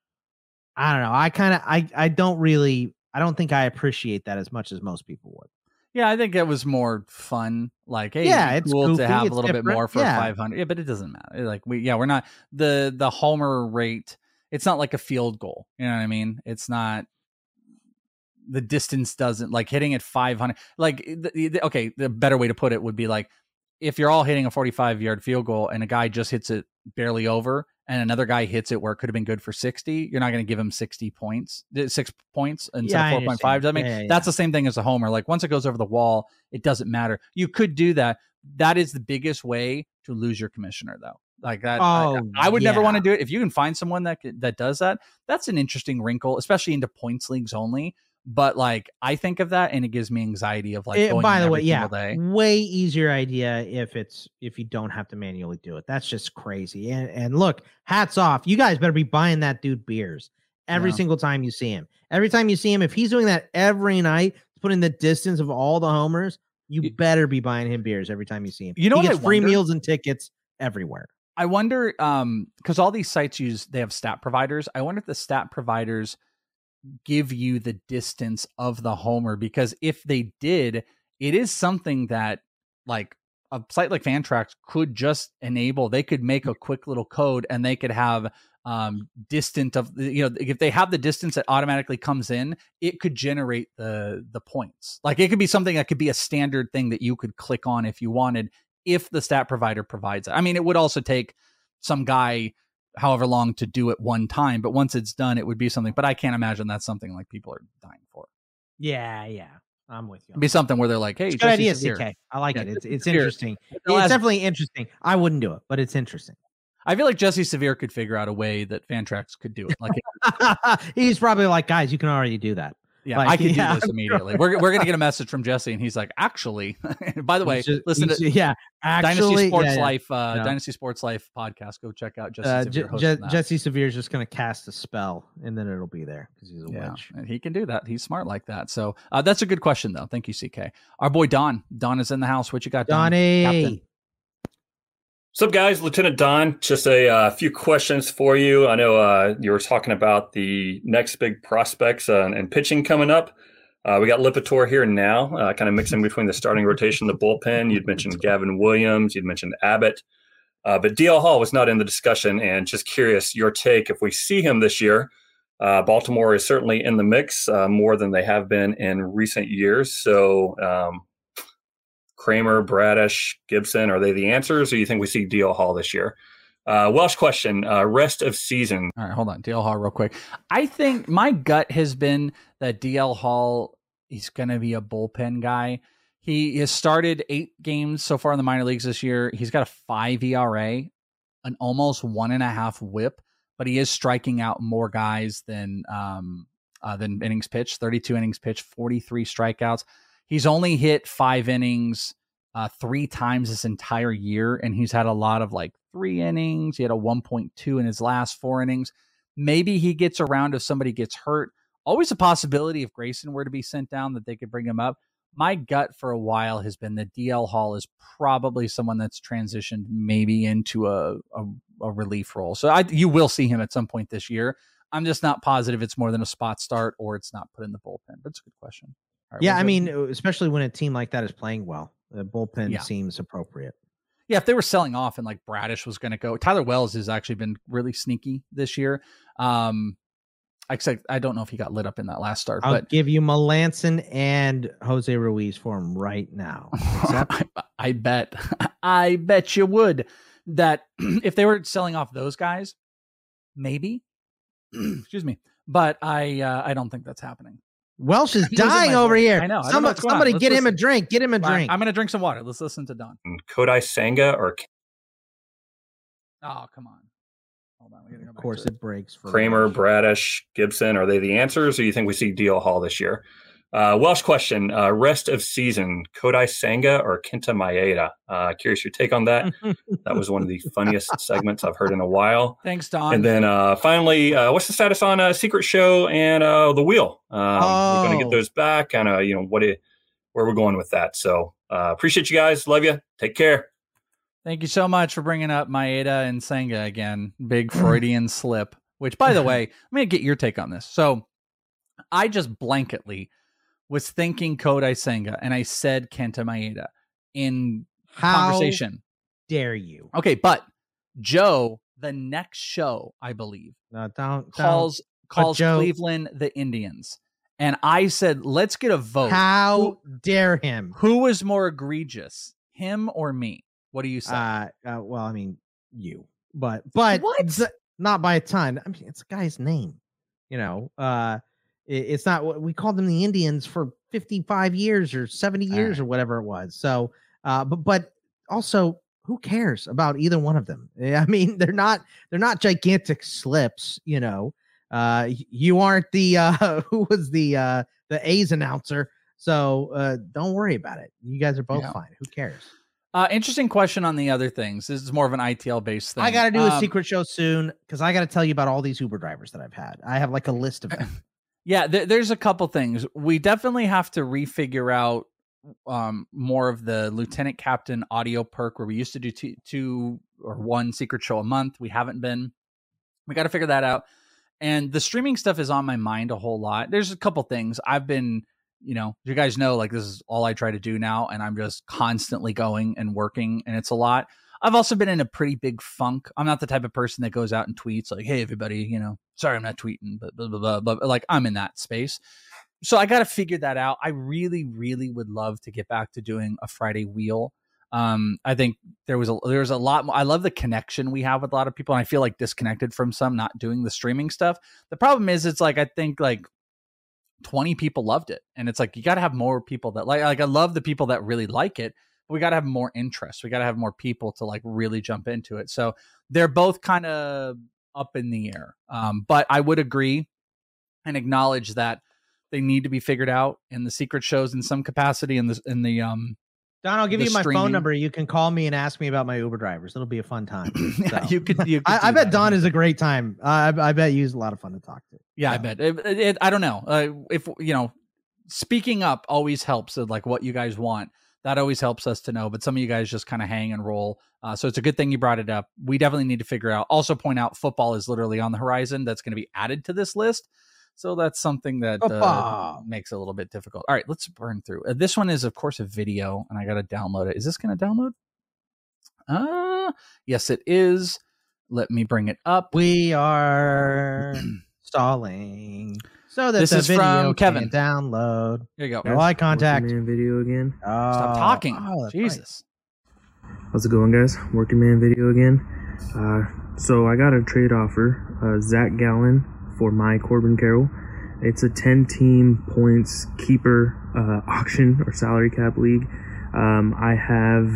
[SPEAKER 3] I don't know. I don't think I appreciate that as much as most people would.
[SPEAKER 2] Yeah, I think it was more fun. Like, hey,
[SPEAKER 3] yeah,
[SPEAKER 2] it's
[SPEAKER 3] cool
[SPEAKER 2] goofy,
[SPEAKER 3] to
[SPEAKER 2] have
[SPEAKER 3] it's
[SPEAKER 2] a little
[SPEAKER 3] different.
[SPEAKER 2] bit more for 500. Yeah, but it doesn't matter. Like we're not the homer rate. It's not like a field goal. You know what I mean? It's not. The distance doesn't like hitting at 500. Like, the better way to put it would be like, if you're all hitting a 45-yard field goal and a guy just hits it barely over and another guy hits it where it could have been good for 60, you're not going to give him 6 points instead of 4.5. Does I mean, that's the same thing as a homer. Like once it goes over the wall, it doesn't matter. You could do that. That is the biggest way to lose your commissioner, though. Like that, I would never want to do it. If you can find someone that does that, that's an interesting wrinkle, especially into points leagues only. But like, I think of that and it gives me anxiety of like, going
[SPEAKER 3] by the way,
[SPEAKER 2] day.
[SPEAKER 3] Way easier idea if you don't have to manually do it. That's just crazy. And look, hats off. You guys better be buying that dude beers every single time you see him. Every time you see him, if he's doing that every night, putting the distance of all the homers, you better be buying him beers every time you see him.
[SPEAKER 2] You know,
[SPEAKER 3] he gets free meals and tickets everywhere.
[SPEAKER 2] I wonder, because all these sites they have stat providers. I wonder if the stat providers give you the distance of the homer, because if they did, it is something that like a site like Fantrax could just enable. They could make a quick little code and they could have distant of, if they have the distance that automatically comes in, it could generate the points. Like it could be something that could be a standard thing that you could click on if you wanted, if the stat provider provides it. I mean, it would also take some guy however long to do it one time, but once it's done, it would be something. But I can't imagine that's something like people are dying for.
[SPEAKER 3] Yeah, I'm with you.
[SPEAKER 2] It'd be something where they're like, "Hey,
[SPEAKER 3] it's good idea, CK. I like it. It's interesting. It's definitely interesting. I wouldn't do it, but it's interesting.
[SPEAKER 2] I feel like Jesse Severe could figure out a way that Fantrax could do it. Like
[SPEAKER 3] he's probably like, guys, you can already do that.
[SPEAKER 2] Yeah, I could do this immediately. We're gonna get a message from Jesse, and he's like, actually, by the way, listen to Dynasty Sports Life, Dynasty Sports Life podcast. Go check out Jesse Severe.
[SPEAKER 3] Jesse Severe is just gonna cast a spell, and then it'll be there because he's a witch.
[SPEAKER 2] And he can do that. He's smart like that. So that's a good question, though. Thank you, CK. Our boy Don is in the house. What you got, Don?
[SPEAKER 3] Donnie?
[SPEAKER 2] Captain.
[SPEAKER 12] What's up, guys? Lieutenant Don. Just a few questions for you. I know you were talking about the next big prospects and pitching coming up. We got Lipitor here now, kind of mixing between the starting rotation, the bullpen. You'd mentioned Gavin Williams. You'd mentioned Abbott. But DL Hall was not in the discussion, and just curious, your take, if we see him this year. Baltimore is certainly in the mix more than they have been in recent years. So Kramer, Bradish, Gibson, are they the answers, or you think we see DL Hall this year? Welsh question, rest of season.
[SPEAKER 2] All right, hold on. DL Hall real quick. I think my gut has been that DL Hall, he's going to be a bullpen guy. He has started 8 games so far in the minor leagues this year. He's got a 5 ERA, an almost 1.5 whip, but he is striking out more guys than innings pitched, 32 innings pitched, 43 strikeouts. He's only hit 5 innings 3 times this entire year, and he's had a lot of like 3 innings. He had a 1.2 in his last 4 innings. Maybe he gets around if somebody gets hurt. Always a possibility if Grayson were to be sent down that they could bring him up. My gut for a while has been that DL Hall is probably someone that's transitioned maybe into a relief role. So you will see him at some point this year. I'm just not positive it's more than a spot start or it's not put in the bullpen. But it's a good question.
[SPEAKER 3] Right, yeah, I mean, especially when a team like that is playing well, the bullpen seems appropriate.
[SPEAKER 2] Yeah, if they were selling off and like Bradish was going to go, Tyler Wells has actually been really sneaky this year. Except I don't know if he got lit up in that last start.
[SPEAKER 3] I'll give you Melanson and Jose Ruiz for him right now.
[SPEAKER 2] I bet you would that if they were selling off those guys, maybe. Excuse me, but I don't think that's happening.
[SPEAKER 3] Welsh is dying over here.
[SPEAKER 2] I know.
[SPEAKER 3] Somebody get him a drink. Get him a drink.
[SPEAKER 2] I'm going to drink some water. Let's listen to Don.
[SPEAKER 12] Kodai Senga or...
[SPEAKER 2] Oh, come on. Hold on. We gotta go
[SPEAKER 3] of course it breaks. For
[SPEAKER 12] Kramer, Bradish, Gibson, are they the answers, or you think we see DL Hall this year? Welsh question, rest of season, Kodai Senga or Kenta Maeda? Curious your take on that. That was one of the funniest segments I've heard in a while.
[SPEAKER 2] Thanks, Don.
[SPEAKER 12] And then finally, what's the status on Secret Show and The Wheel? We're going to get those back. Kind of, where we're going with that. So appreciate you guys. Love you. Take care.
[SPEAKER 2] Thank you so much for bringing up Maeda and Senga again. Big Freudian slip. which, by the way, I'm going to get your take on this. So I just blanketly was thinking Kodai Senga, and I said Kenta Maeda in conversation.
[SPEAKER 3] Dare you?
[SPEAKER 2] Okay, but Joe, the next show, I believe, calls Joe, Cleveland the Indians. And I said, let's get a vote.
[SPEAKER 3] How dare him?
[SPEAKER 2] Who was more egregious, him or me? What do you say?
[SPEAKER 3] Well, I mean, you. But what? Not by a ton. I mean, it's a guy's name. You know, it's not. We called them the Indians for 55 years or 70 years or whatever it was. So, but also, who cares about either one of them? I mean, they're not gigantic slips. You know, you aren't the who was the A's announcer. So don't worry about it. You guys are both fine. Who cares?
[SPEAKER 2] Interesting question on the other things. This is more of an ITL based thing.
[SPEAKER 3] I got to do a secret show soon because I got to tell you about all these Uber drivers that I've had. I have like a list of them.
[SPEAKER 2] Yeah, there's a couple things. We definitely have to refigure out more of the lieutenant captain audio perk where we used to do two or one secret show a month. We haven't been. We got to figure that out. And the streaming stuff is on my mind a whole lot. There's a couple things I've been, you guys know, like this is all I try to do now. And I'm just constantly going and working, and it's a lot. I've also been in a pretty big funk. I'm not the type of person that goes out and tweets like, hey, everybody, sorry, I'm not tweeting, but blah, blah, blah, blah. Like I'm in that space. So I got to figure that out. I really, really would love to get back to doing a Friday wheel. I think there was a lot more. I love the connection we have with a lot of people. And I feel like disconnected from some not doing the streaming stuff. The problem is it's like, I think like 20 people loved it. And it's like, you got to have more people that like I love the people that really like it. We got to have more interest. We got to have more people to like really jump into it. So they're both kind of up in the air. But I would agree and acknowledge that they need to be figured out in the secret shows in some capacity in the
[SPEAKER 3] Don, I'll give you my phone number. You can call me and ask me about my Uber drivers. It'll be a fun time. So.
[SPEAKER 2] You could
[SPEAKER 3] I bet Don is a great time. I bet he's a lot of fun to talk to.
[SPEAKER 2] Yeah, I bet. I don't know. If speaking up always helps with like what you guys want. That always helps us to know. But some of you guys just kind of hang and roll. So it's a good thing you brought it up. We definitely need to figure out. Also point out football is literally on the horizon. That's going to be added to this list. So that's something that makes it a little bit difficult. All right, let's burn through. This one is, of course, a video, and I got to download it. Is this going to download? Yes, it is. Let me bring it up.
[SPEAKER 3] We are stalling. So that
[SPEAKER 2] this is from Kevin.
[SPEAKER 3] Download.
[SPEAKER 2] Here you go.
[SPEAKER 3] No eye contact.
[SPEAKER 13] Working Man video again.
[SPEAKER 2] Stop talking. Jesus.
[SPEAKER 13] Right. How's it going, guys? Working Man video again. So I got a trade offer. Zach Gallen for my Corbin Carroll. It's a 10-team points keeper auction or salary cap league. I have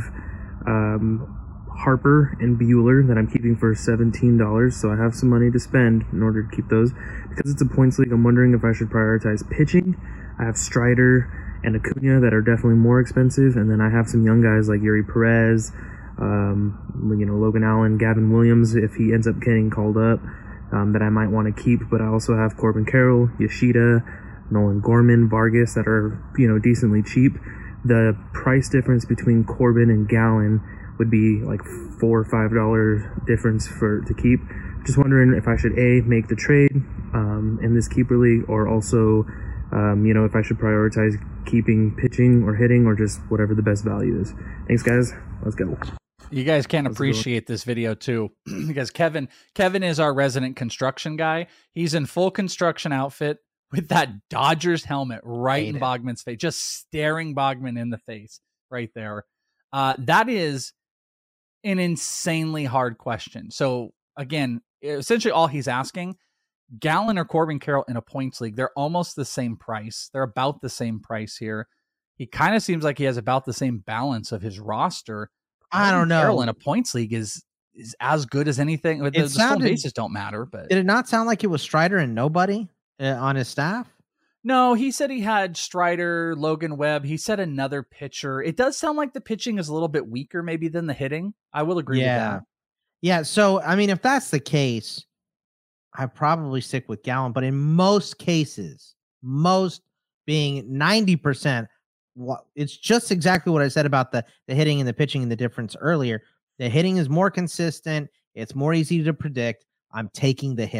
[SPEAKER 13] Harper and Bueller that I'm keeping for $17, so I have some money to spend in order to keep those. Because it's a points league, I'm wondering if I should prioritize pitching. I have Strider and Acuna that are definitely more expensive, and then I have some young guys like Yuri Perez, Logan Allen, Gavin Williams if he ends up getting called up. That I might want to keep, but I also have Corbin Carroll, Yoshida, Nolan Gorman, Vargas that are, decently cheap. The price difference between Corbin and Gallen would be like $4 or $5 difference to keep. Just wondering if I should make the trade in this keeper league, or also, if I should prioritize keeping pitching or hitting or just whatever the best value is. Thanks, guys. Let's go.
[SPEAKER 2] You guys can't appreciate this video too, because Kevin is our resident construction guy. He's in full construction outfit with that Dodgers helmet right in Bogman's face, just staring Bogman in the face right there. That is an insanely hard question. So again, essentially all he's asking, Gallen or Corbin Carroll in a points league, they're almost the same price. They're about the same price here. He kind of seems like he has about the same balance of his roster.
[SPEAKER 3] I don't know.
[SPEAKER 2] Carroll in a points league is as good as anything. The stolen bases don't matter, but
[SPEAKER 3] did it not sound like it was Strider and nobody on his staff?
[SPEAKER 2] No, he said he had Strider, Logan Webb. He said another pitcher. It does sound like the pitching is a little bit weaker, maybe than the hitting. I will agree with that.
[SPEAKER 3] Yeah. So I mean, if that's the case, I probably stick with Gallen. But in most cases, most being 90%. It's just exactly what I said about the hitting and the pitching and the difference earlier. The hitting is more consistent. It's more easy to predict. I'm taking the hitter.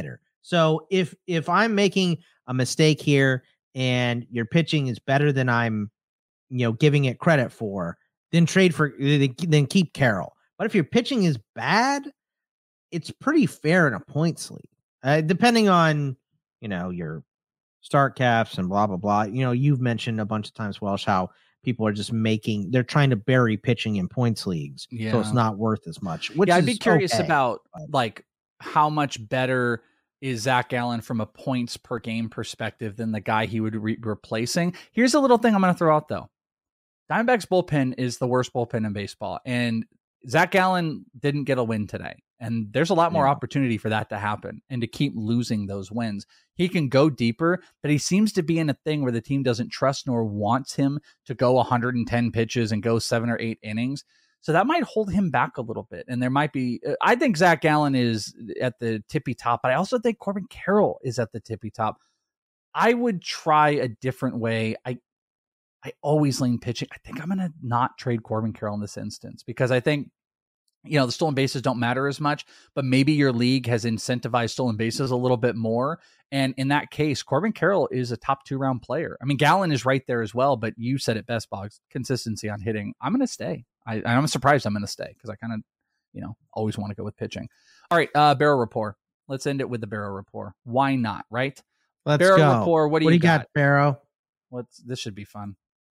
[SPEAKER 3] So if I'm making a mistake here and your pitching is better than I'm, giving it credit for, then then keep Carroll. But if your pitching is bad, it's pretty fair in a points league, depending on, your start caps and blah, blah, blah. You've mentioned a bunch of times, Welsh, how people are just they're trying to bury pitching in points leagues.
[SPEAKER 2] Yeah.
[SPEAKER 3] So it's not worth as much.
[SPEAKER 2] I'd be curious about like how much better is Zach Gallen from a points per game perspective than the guy he would replacing. Here's a little thing I'm going to throw out though. Diamondbacks bullpen is the worst bullpen in baseball. And Zach Gallen didn't get a win today. And there's a lot more opportunity for that to happen and to keep losing those wins. He can go deeper, but he seems to be in a thing where the team doesn't trust nor wants him to go 110 pitches and go 7 or 8 innings. So that might hold him back a little bit. And there might be, I think Zach Gallen is at the tippy top, but I also think Corbin Carroll is at the tippy top. I would try a different way. I always lean pitching. I think I'm going to not trade Corbin Carroll in this instance because I think, the stolen bases don't matter as much, but maybe your league has incentivized stolen bases a little bit more. And in that case, Corbin Carroll is a top 2-round player. I mean, Gallen is right there as well, but you said it best, Boggs. Consistency on hitting. I'm going to stay. I'm surprised I'm going to stay because I kind of, always want to go with pitching. All right, Barrow Rapport. Let's end it with the Barrow Rapport. Why not, right?
[SPEAKER 3] Let's
[SPEAKER 2] Barrow
[SPEAKER 3] go.
[SPEAKER 2] Rapport, what do you got?
[SPEAKER 3] Barrow?
[SPEAKER 2] This should be fun.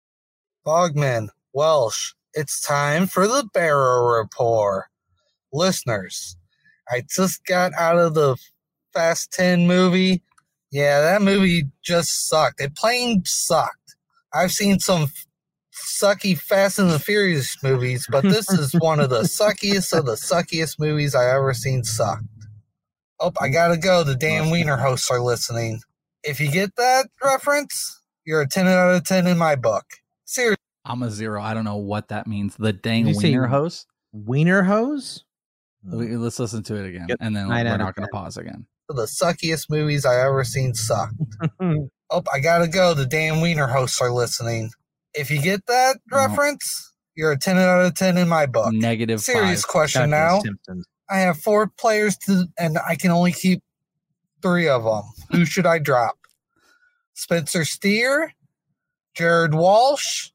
[SPEAKER 14] Bogman, Welsh, it's time for the Barrow Rapport. Listeners, I just got out of the Fast 10 movie. Yeah, that movie just sucked. It plain sucked. I've seen some sucky Fast and the Furious movies, but this is one of the suckiest movies I ever seen sucked. Oh, I gotta go. The Dan Wiener hosts are listening. If you get that reference, you're a 10 out of 10 in my book. Seriously.
[SPEAKER 2] I'm a 0. I don't know what that means. The dang Wiener hose?
[SPEAKER 3] Wiener hose?
[SPEAKER 2] Let's listen to it again, and then we're not going to pause again.
[SPEAKER 14] The suckiest movies I ever seen sucked. Oh, I gotta go. The Dan Wiener hosts are listening. If you get that reference, you're a 10 out of 10 in my book.
[SPEAKER 2] Negative.
[SPEAKER 14] Serious question now. I have 4 players and I can only keep 3 of them. Who should I drop? Spencer Steer, Jared Walsh,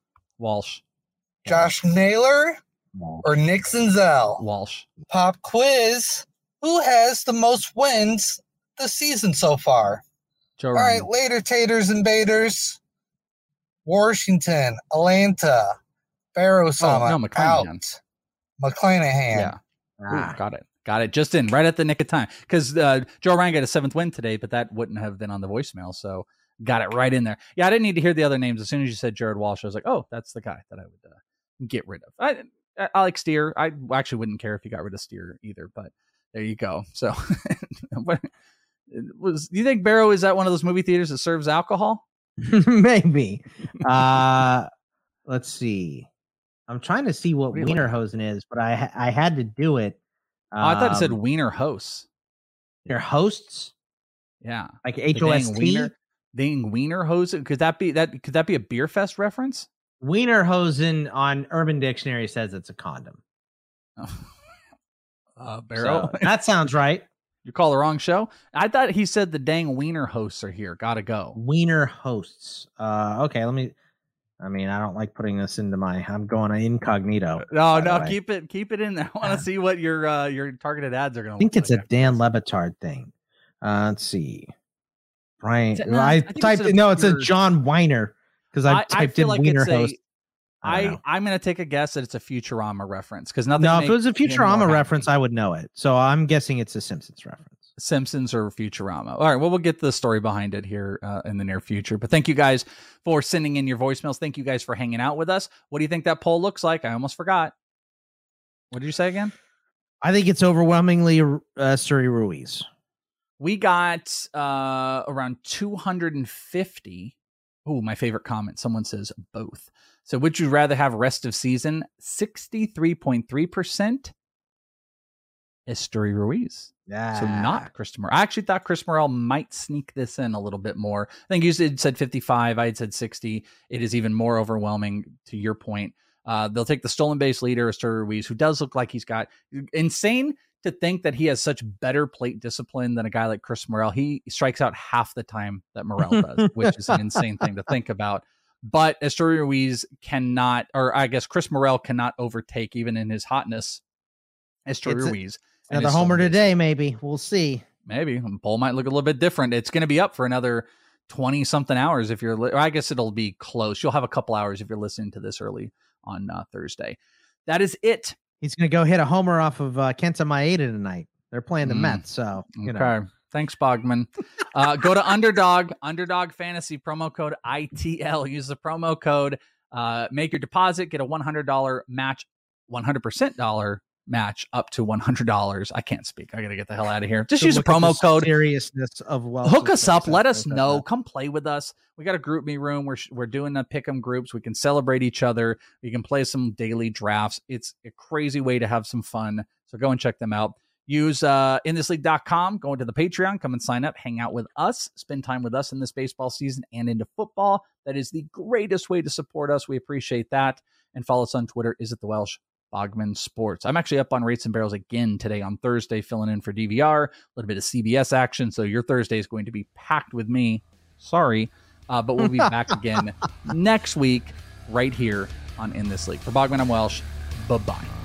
[SPEAKER 14] Josh Naylor, or Nick Senzel?
[SPEAKER 2] Walsh.
[SPEAKER 14] Pop quiz. Who has the most wins this season so far?
[SPEAKER 2] Joe
[SPEAKER 14] All
[SPEAKER 2] Ryan.
[SPEAKER 14] right, later, taters and baiters. Washington, Atlanta, Barrow-sama, out. McClanahan.
[SPEAKER 2] Yeah. Ooh, got it. Just in, right at the nick of time. Because Joe Ryan got a 7th win today, but that wouldn't have been on the voicemail. So got it right in there. Yeah, I didn't need to hear the other names. As soon as you said Jared Walsh, I was like, oh, that's the guy that I would get rid of. I like Steer. I actually wouldn't care if you got rid of Steer either, but there you go. So do you think Barrow is at one of those movie theaters that serves alcohol?
[SPEAKER 3] Maybe. Let's see. I'm trying to see what Wienerhosen is, but I had to do it.
[SPEAKER 2] I thought it said Wiener hosts.
[SPEAKER 3] They're hosts?
[SPEAKER 2] Yeah.
[SPEAKER 3] Like HOST?
[SPEAKER 2] Dang Wienerhosen. Could that be a Beer Fest reference?
[SPEAKER 3] Wienerhosen on Urban Dictionary says it's a condom.
[SPEAKER 2] Barrow.
[SPEAKER 3] So, that sounds right.
[SPEAKER 2] You call the wrong show? I thought he said the dang Wiener hosts are here. Gotta go.
[SPEAKER 3] Wiener hosts. Okay, I don't like putting this into I'm going incognito.
[SPEAKER 2] No, keep it in there. I want to see what your targeted ads are going to look like.
[SPEAKER 3] I think it's a Dan Le Batard thing. Let's see. Brian, it's a John Weiner because I typed in Wiener host.
[SPEAKER 2] I'm going to take a guess that it's a Futurama reference because nothing.
[SPEAKER 3] No, if it was a Futurama reference, I would know it. So I'm guessing it's a Simpsons reference.
[SPEAKER 2] Simpsons or Futurama. All right, well, we'll get the story behind it here in the near future. But thank you guys for sending in your voicemails. Thank you guys for hanging out with us. What do you think that poll looks like? I almost forgot. What did you say again?
[SPEAKER 3] I think it's overwhelmingly Esteury Ruiz.
[SPEAKER 2] We got around 250. Oh, my favorite comment. Someone says both. So would you rather have rest of season? 63.3% Esteury Ruiz.
[SPEAKER 3] Yeah.
[SPEAKER 2] So not Chris Morel. I actually thought Chris Morel might sneak this in a little bit more. I think you said 55. I had said 60. It is even more overwhelming to your point. They'll take the stolen base leader, Esteury Ruiz, who does look like he's got insane to think that he has such better plate discipline than a guy like Chris Morel. He strikes out half the time that Morel does, which is an insane thing to think about. But Esteury Ruiz cannot, or I guess Chris Morel cannot overtake, even in his hotness, Esteury Ruiz.
[SPEAKER 3] Another homer today, maybe. We'll see.
[SPEAKER 2] Maybe. The poll might look a little bit different. It's going to be up for another 20-something hours if you're, or I guess it'll be close. You'll have a couple hours if you're listening to this early on Thursday. That is it.
[SPEAKER 3] He's going to go hit a homer off of Kenta Maeda tonight. They're playing the Mets, so you know.
[SPEAKER 2] Thanks, Bogman. Go to Underdog Fantasy, promo code ITL. Use the promo code. Make your deposit. Get a $100 match, 100% match up to $100. I can't speak. I got to get the hell out of here. Just use a promo code.
[SPEAKER 3] Seriousness of Welsh.
[SPEAKER 2] Hook us up. Let us know. Come play with us. We got a group me room. We're doing the pick'em groups. We can celebrate each other. We can play some daily drafts. It's a crazy way to have some fun. So go and check them out. Use inthisleague.com, go into the Patreon, come and sign up, hang out with us, spend time with us in this baseball season and into football. That is the greatest way to support us. We appreciate that. And follow us on Twitter. Is it the Welsh? Bogman Sports. I'm actually up on Rates and Barrels again today on Thursday, filling in for DVR, a little bit of CBS action. So your Thursday is going to be packed with me. Sorry. But we'll be back again next week right here on In This League. For Bogman, I'm Welsh. Bye-bye.